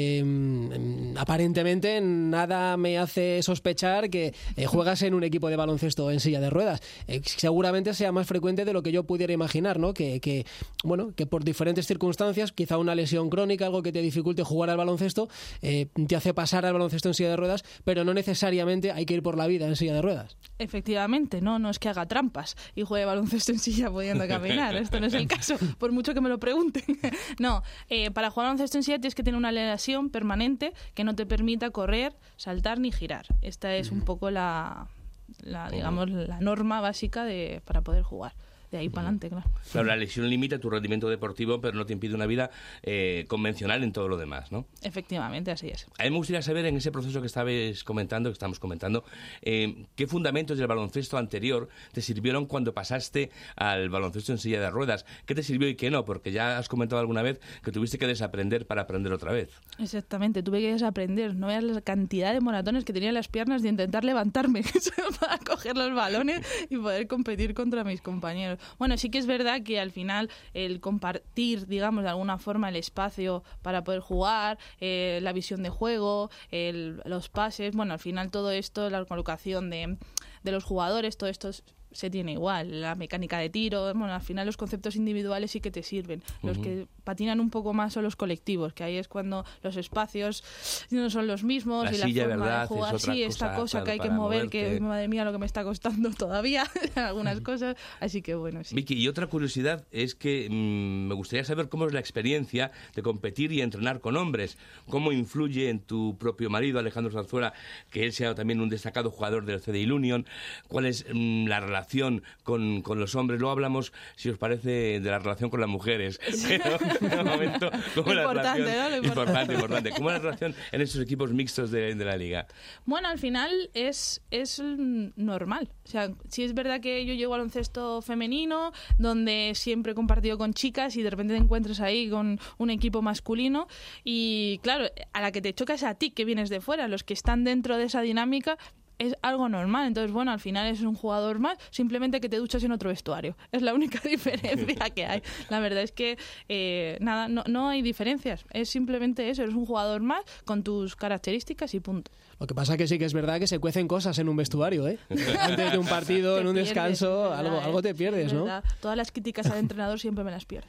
eh, aparentemente nada me hace sospechar que eh, juegas en un equipo de baloncesto en silla de ruedas. Eh, seguramente sea más frecuente de lo que yo pudiera imaginar, ¿no? Que, que, bueno, que por diferentes circunstancias, quizá una lesión crónica, algo que te dificulte jugar al baloncesto, eh, te hace pasar al baloncesto en silla de ruedas, pero no necesariamente hay que ir por la vida en silla de ruedas. Efectivamente, no, no es que haga trampas y juegue baloncesto en silla pudiendo caminar, esto no es el caso, por mucho que me lo pregunten. No, eh, para jugar baloncesto en silla tienes que tener una lesión permanente que no te permita correr, saltar ni girar. Esta es un poco la, la digamos, la norma básica de para poder jugar. De ahí para adelante, claro. Claro, la lesión limita tu rendimiento deportivo, pero no te impide una vida eh, convencional en todo lo demás, ¿no? Efectivamente, así es. A mí me gustaría saber, en ese proceso que estabas comentando, que estamos comentando, eh, ¿qué fundamentos del baloncesto anterior te sirvieron cuando pasaste al baloncesto en silla de ruedas? ¿Qué te sirvió y qué no? Porque ya has comentado alguna vez que tuviste que desaprender para aprender otra vez. Exactamente, tuve que desaprender. No veas la cantidad de moratones que tenía en las piernas de intentar levantarme para coger los balones y poder competir contra mis compañeros. Bueno, sí que es verdad que al final el compartir, digamos, de alguna forma el espacio para poder jugar, eh, la visión de juego, el, los pases, bueno, al final todo esto, la colocación de, de los jugadores, todo esto se tiene igual, la mecánica de tiro, bueno, al final los conceptos individuales sí que te sirven. Los uh-huh. que patinan un poco más son los colectivos, que ahí es cuando los espacios no son los mismos la y la silla, forma verdad, de jugar. es otra sí, cosa, esta cosa claro, que hay que mover, moverte. Que madre mía lo que me está costando todavía algunas cosas, así que bueno, sí. Vicky, y otra curiosidad es que mmm, me gustaría saber cómo es la experiencia de competir y entrenar con hombres, cómo influye en tu propio marido, Alejandro Zarzuela, que él sea también un destacado jugador del C D I Union, cuál es mmm, la relación con Con, con los hombres. Luego hablamos, si os parece, de la relación con las mujeres. Pero, de momento, ¿cómo importante, la relación? ¿no? Importante, importante. ¿Cómo es la relación en esos equipos mixtos de, de la liga? Bueno, al final es, es normal. O sea, sí es verdad que yo llevo al baloncesto femenino, donde siempre he compartido con chicas y de repente te encuentras ahí con un equipo masculino y, claro, a la que te choca es a ti, que vienes de fuera. Los que están dentro de esa dinámica es algo normal, entonces bueno, al final es un jugador más, simplemente que te duchas en otro vestuario, es la única diferencia que hay. La verdad es que eh, nada, no, no hay diferencias, es simplemente eso, eres un jugador más con tus características y punto. Lo que pasa que sí que es verdad que se cuecen cosas en un vestuario, ¿eh? Antes de un partido, en un pierdes, descanso, verdad, algo, algo te pierdes, ¿no? Todas las críticas al entrenador siempre me las pierdo.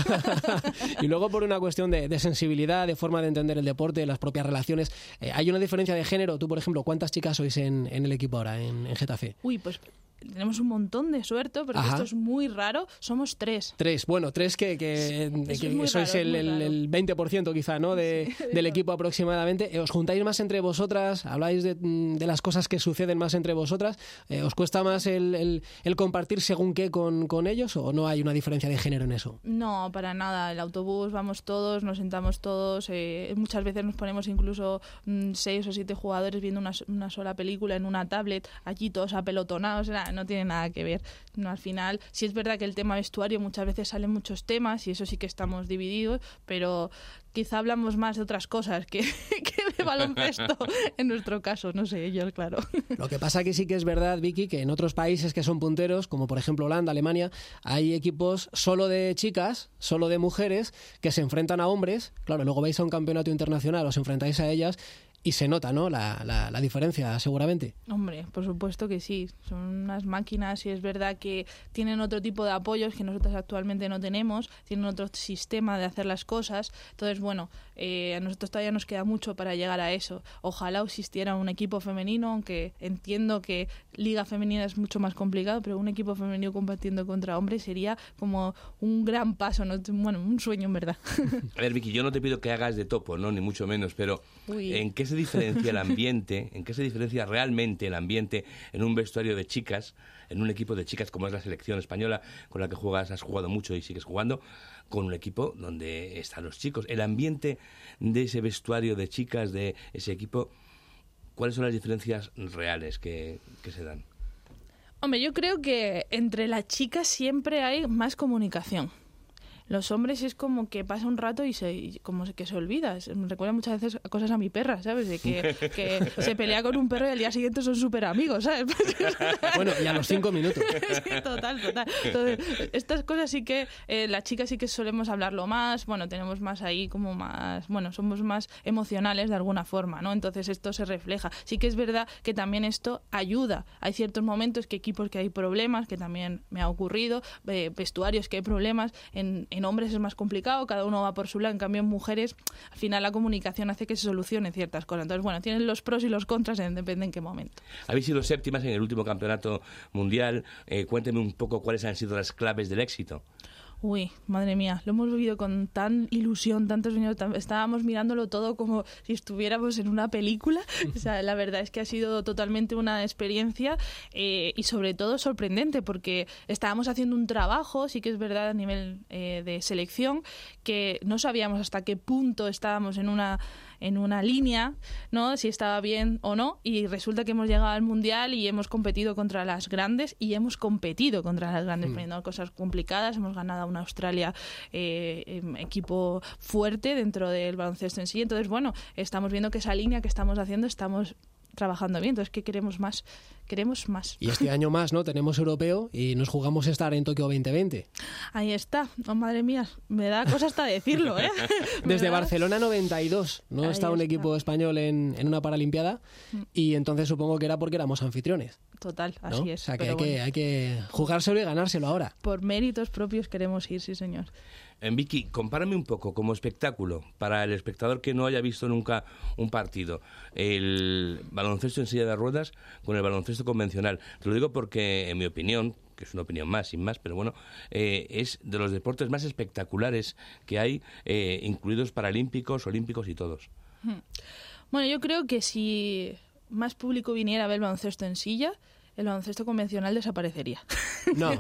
Y luego por una cuestión de, de sensibilidad, de forma de entender el deporte, las propias relaciones, eh, ¿hay una diferencia de género? Tú, por ejemplo, ¿cuántas chicas sois en, en el equipo ahora, en, en Getafe? Uy, pues tenemos un montón de suerte, porque Ajá. esto es muy raro. Somos tres. Tres, bueno, tres que, que, sí, que, que sois raro, el, el, el veinte por ciento quizá, ¿no? De, sí, del equipo aproximadamente. ¿Os juntáis más entre vosotras? ¿Habláis de, de las cosas que suceden más entre vosotras? Eh, ¿Os cuesta más el, el, el compartir según qué con, con ellos o no hay una diferencia de género en eso? No, para nada. El autobús, vamos todos, nos sentamos todos. Eh, muchas veces nos ponemos incluso mmm, seis o siete jugadores viendo una, una sola película en una tablet, allí todos apelotonados. Era, no tiene nada que ver. No, al final, sí es verdad que el tema vestuario muchas veces salen muchos temas y eso sí que estamos divididos, pero quizá hablamos más de otras cosas que, que de baloncesto en nuestro caso, no sé, ellos, claro. Lo que pasa que sí que es verdad, Vicky, que en otros países que son punteros, como por ejemplo Holanda, Alemania, hay equipos solo de chicas, solo de mujeres, que se enfrentan a hombres. Claro, luego vais a un campeonato internacional, os enfrentáis a ellas y se nota, ¿no?, la, la, la diferencia, seguramente. Hombre, por supuesto que sí. Son unas máquinas y es verdad que tienen otro tipo de apoyos que nosotros actualmente no tenemos, tienen otro sistema de hacer las cosas. Entonces, bueno, eh, a nosotros todavía nos queda mucho para llegar a eso. Ojalá existiera un equipo femenino, aunque entiendo que liga femenina es mucho más complicado, pero un equipo femenino combatiendo contra hombres sería como un gran paso, ¿no? Bueno, un sueño en verdad. A ver, Vicky, yo no te pido que hagas de topo, ¿no?, ni mucho menos, pero Uy. ¿en qué se diferencia el ambiente, en qué se diferencia realmente el ambiente en un vestuario de chicas, en un equipo de chicas como es la selección española, con la que juegas, has jugado mucho y sigues jugando, con un equipo donde están los chicos? El ambiente de ese vestuario de chicas, de ese equipo, ¿cuáles son las diferencias reales que, que se dan? Hombre, yo creo que entre las chicas siempre hay más comunicación. Los hombres es como que pasa un rato y se como que se olvida. Me recuerda muchas veces cosas a mi perra, ¿sabes? De que, que se pelea con un perro y al día siguiente son súper amigos, ¿sabes? Bueno, y a los cinco minutos. Sí, total, total. Entonces, estas cosas sí que eh, las chicas sí que solemos hablarlo más. Bueno, tenemos más ahí como más... Bueno, somos más emocionales de alguna forma, ¿no? Entonces esto se refleja. Sí que es verdad que también esto ayuda. Hay ciertos momentos que equipos que hay problemas, que también me ha ocurrido, eh, vestuarios que hay problemas, en, en En hombres es más complicado, cada uno va por su lado. En cambio, en mujeres, al final la comunicación hace que se solucionen ciertas cosas. Entonces, bueno, tienen los pros y los contras, en, depende en qué momento. Habéis sido séptimas en el último campeonato mundial. Eh, cuénteme un poco cuáles han sido las claves del éxito. Uy, madre mía, lo hemos vivido con tan ilusión, tantos años, estábamos mirándolo todo como si estuviéramos en una película. O sea, la verdad es que ha sido totalmente una experiencia eh, y sobre todo sorprendente, porque estábamos haciendo un trabajo, sí que es verdad, a nivel eh, de selección, que no sabíamos hasta qué punto estábamos en una en una línea, ¿no? Si estaba bien o no, y resulta que hemos llegado al Mundial y hemos competido contra las grandes y hemos competido contra las grandes, mm. poniendo cosas complicadas. Hemos ganado a una Australia eh, equipo fuerte dentro del baloncesto en sí. Entonces, bueno, estamos viendo que esa línea que estamos haciendo estamos trabajando bien. Entonces, ¿qué queremos más? Queremos más. Y este año más, ¿no? Tenemos europeo y nos jugamos estar en Tokio veinte veinte. Ahí está. Oh, madre mía, me da cosa hasta decirlo, ¿eh? Desde da... Barcelona noventa y dos, ¿no? Ahí está un está. equipo español en, en una Paralimpiada mm. y entonces supongo que era porque éramos anfitriones. Total, así ¿no? es. O sea, que, hay, bueno. que hay que jugárselo y ganárselo ahora. Por méritos propios queremos ir, sí, señor. En Vicky, compárame un poco como espectáculo para el espectador que no haya visto nunca un partido, el baloncesto en silla de ruedas con el baloncesto convencional. Te lo digo porque, en mi opinión, que es una opinión más, sin más, pero bueno, eh, es de los deportes más espectaculares que hay, eh, incluidos paralímpicos, olímpicos y todos. Bueno, yo creo que si más público viniera a ver el baloncesto en silla, el baloncesto convencional desaparecería. No.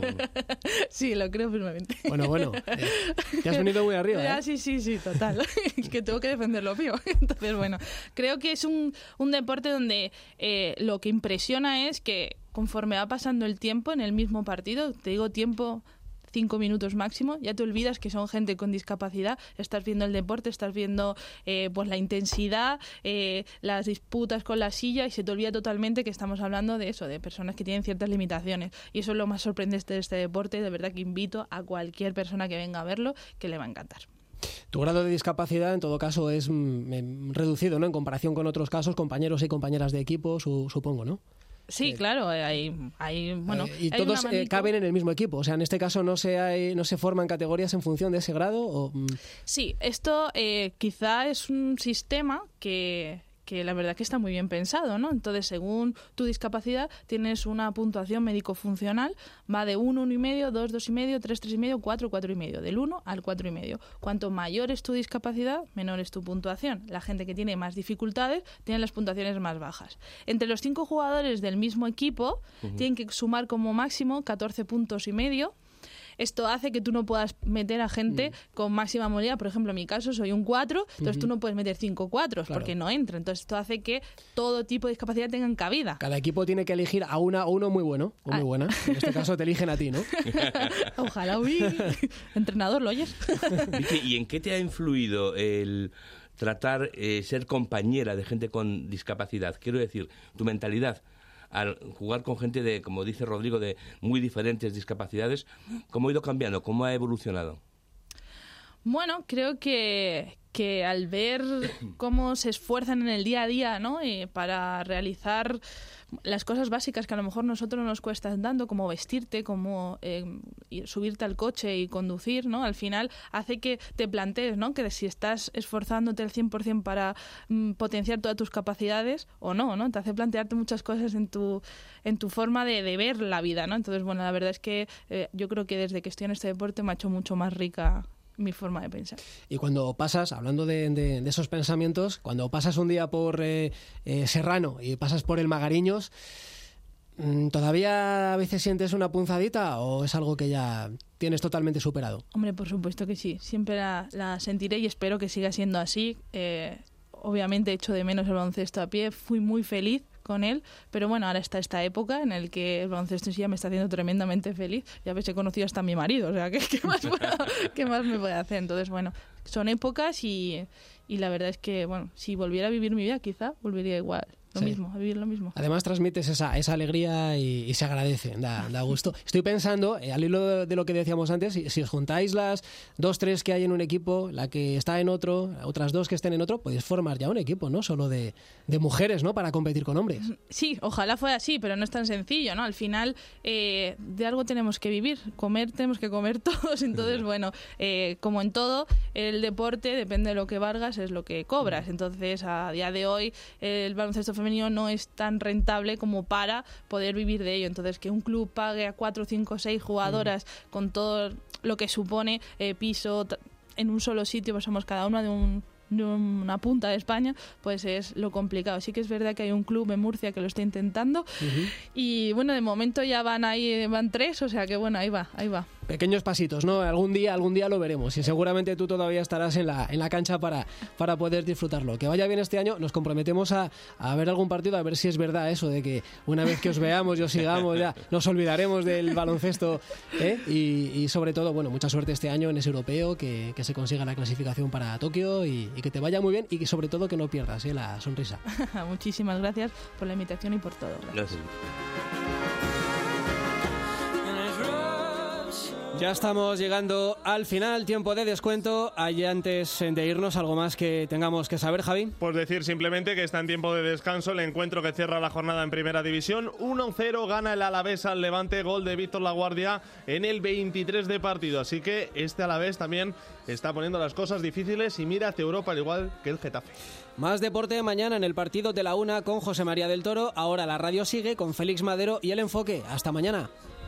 Sí, lo creo firmemente. Bueno, bueno. Eh, te has venido muy arriba, ¿eh? Ah, sí, sí, sí, total. Es que tengo que defender lo mío. Entonces, bueno, creo que es un, un deporte donde eh, lo que impresiona es que conforme va pasando el tiempo en el mismo partido, te digo tiempo... cinco minutos máximo, ya te olvidas que son gente con discapacidad, estás viendo el deporte, estás viendo eh, pues la intensidad, eh, las disputas con la silla y se te olvida totalmente que estamos hablando de eso, de personas que tienen ciertas limitaciones, y eso es lo más sorprendente de este deporte. De verdad que invito a cualquier persona que venga a verlo, que le va a encantar. Tu grado de discapacidad, en todo caso, es mm, reducido, ¿no? En comparación con otros casos, compañeros y compañeras de equipo, su, supongo, ¿no? Sí, claro, hay, hay bueno... ¿Y hay todos eh, caben en el mismo equipo? O sea, en este caso no se, hay, no se forman categorías en función de ese grado. ¿O? Sí, esto eh, quizá es un sistema que... que la verdad que está muy bien pensado, ¿no? Entonces, según tu discapacidad, tienes una puntuación médico-funcional, va de uno, uno y medio, dos, dos y medio, tres, tres y medio, cuatro, cuatro y medio, del uno al cuatro y medio. Cuanto mayor es tu discapacidad, menor es tu puntuación. La gente que tiene más dificultades tiene las puntuaciones más bajas. Entre los cinco jugadores del mismo equipo, uh-huh. tienen que sumar como máximo catorce puntos y medio. Esto hace que tú no puedas meter a gente mm. con máxima movilidad. Por ejemplo, en mi caso soy un cuatro, entonces uh-huh. tú no puedes meter cinco cuatros claro. porque no entra. Entonces esto hace que todo tipo de discapacidad tengan cabida. Cada equipo tiene que elegir a una o uno muy bueno o ah. muy buena. En este caso te eligen a ti, ¿no? Ojalá, uy. Entrenador, ¿lo oyes? Vicky, ¿y en qué te ha influido el tratar, eh, ser compañera de gente con discapacidad? Quiero decir, tu mentalidad al jugar con gente de, como dice Rodrigo, de muy diferentes discapacidades, ¿cómo ha ido cambiando? ¿Cómo ha evolucionado? Bueno, creo que, que al ver cómo se esfuerzan en el día a día, ¿no? Y para realizar las cosas básicas que a lo mejor nosotros nos cuestan tanto, como vestirte, como eh, subirte al coche y conducir, ¿no? Al final hace que te plantees, ¿no? Que si estás esforzándote al cien por ciento para mm, potenciar todas tus capacidades o no, ¿no? Te hace plantearte muchas cosas en tu en tu forma de, de ver la vida, ¿no? Entonces, bueno, la verdad es que eh, yo creo que desde que estoy en este deporte me ha hecho mucho más rica mi forma de pensar. Y cuando pasas, hablando de, de, de esos pensamientos, cuando pasas un día por eh, eh, Serrano y pasas por el Magariños, ¿todavía a veces sientes una punzadita o es algo que ya tienes totalmente superado? Hombre, por supuesto que sí. Siempre la, la sentiré y espero que siga siendo así. Eh, obviamente echo de menos el baloncesto a pie. Fui muy feliz con él, pero bueno, ahora está esta época en el que el baloncesto sí ya me está haciendo tremendamente feliz. Ya ves, he conocido hasta a mi marido, o sea, ¿qué, qué, más, puedo, ¿qué más me puede hacer? Entonces, bueno, son épocas y, y la verdad es que, bueno, si volviera a vivir mi vida, quizá volvería igual. Lo sí. mismo, a vivir lo mismo. Además transmites esa, esa alegría y, y se agradece, da, da gusto. Estoy pensando, eh, al hilo de lo que decíamos antes, si, si os juntáis las dos, tres que hay en un equipo, la que está en otro, otras dos que estén en otro, podéis formar ya un equipo, ¿no? Solo de, de mujeres, ¿no? Para competir con hombres. Sí, ojalá fuera así, pero no es tan sencillo, ¿no? Al final, eh, de algo tenemos que vivir, comer tenemos que comer todos, entonces, bueno, eh, como en todo, el deporte, depende de lo que valgas, es lo que cobras. Entonces, a día de hoy, el baloncesto femenino no es tan rentable como para poder vivir de ello. Entonces, que un club pague a cuatro, cinco, seis jugadoras mm. con todo lo que supone eh, piso t- en un solo sitio, pues somos cada una de un de una punta de España, pues es lo complicado. Sí que es verdad que hay un club en Murcia que lo está intentando uh-huh. y bueno, de momento ya van ahí, van tres, o sea que bueno, ahí va, ahí va. Pequeños pasitos, ¿no? Algún día, algún día lo veremos y seguramente tú todavía estarás en la, en la cancha para, para poder disfrutarlo. Que vaya bien este año, nos comprometemos a, a ver algún partido, a ver si es verdad eso de que una vez que os veamos y os sigamos ya nos olvidaremos del baloncesto, ¿eh? y, y sobre todo, bueno, mucha suerte este año en ese europeo, que, que se consiga la clasificación para Tokio y, y que te vaya muy bien y que sobre todo que no pierdas ¿eh? la sonrisa. Muchísimas gracias por la invitación y por todo. Gracias. Gracias. Ya estamos llegando al final, tiempo de descuento. Hay antes de irnos algo más que tengamos que saber, Javi. Pues decir simplemente que está en tiempo de descanso el encuentro que cierra la jornada en Primera División. uno cero gana el Alavés al Levante, gol de Víctor Laguardia en el veintitrés de partido. Así que este Alavés también está poniendo las cosas difíciles y mira hacia Europa al igual que el Getafe. Más deporte mañana en el partido de la una con José María del Toro. Ahora la radio sigue con Félix Madero y El Enfoque. Hasta mañana.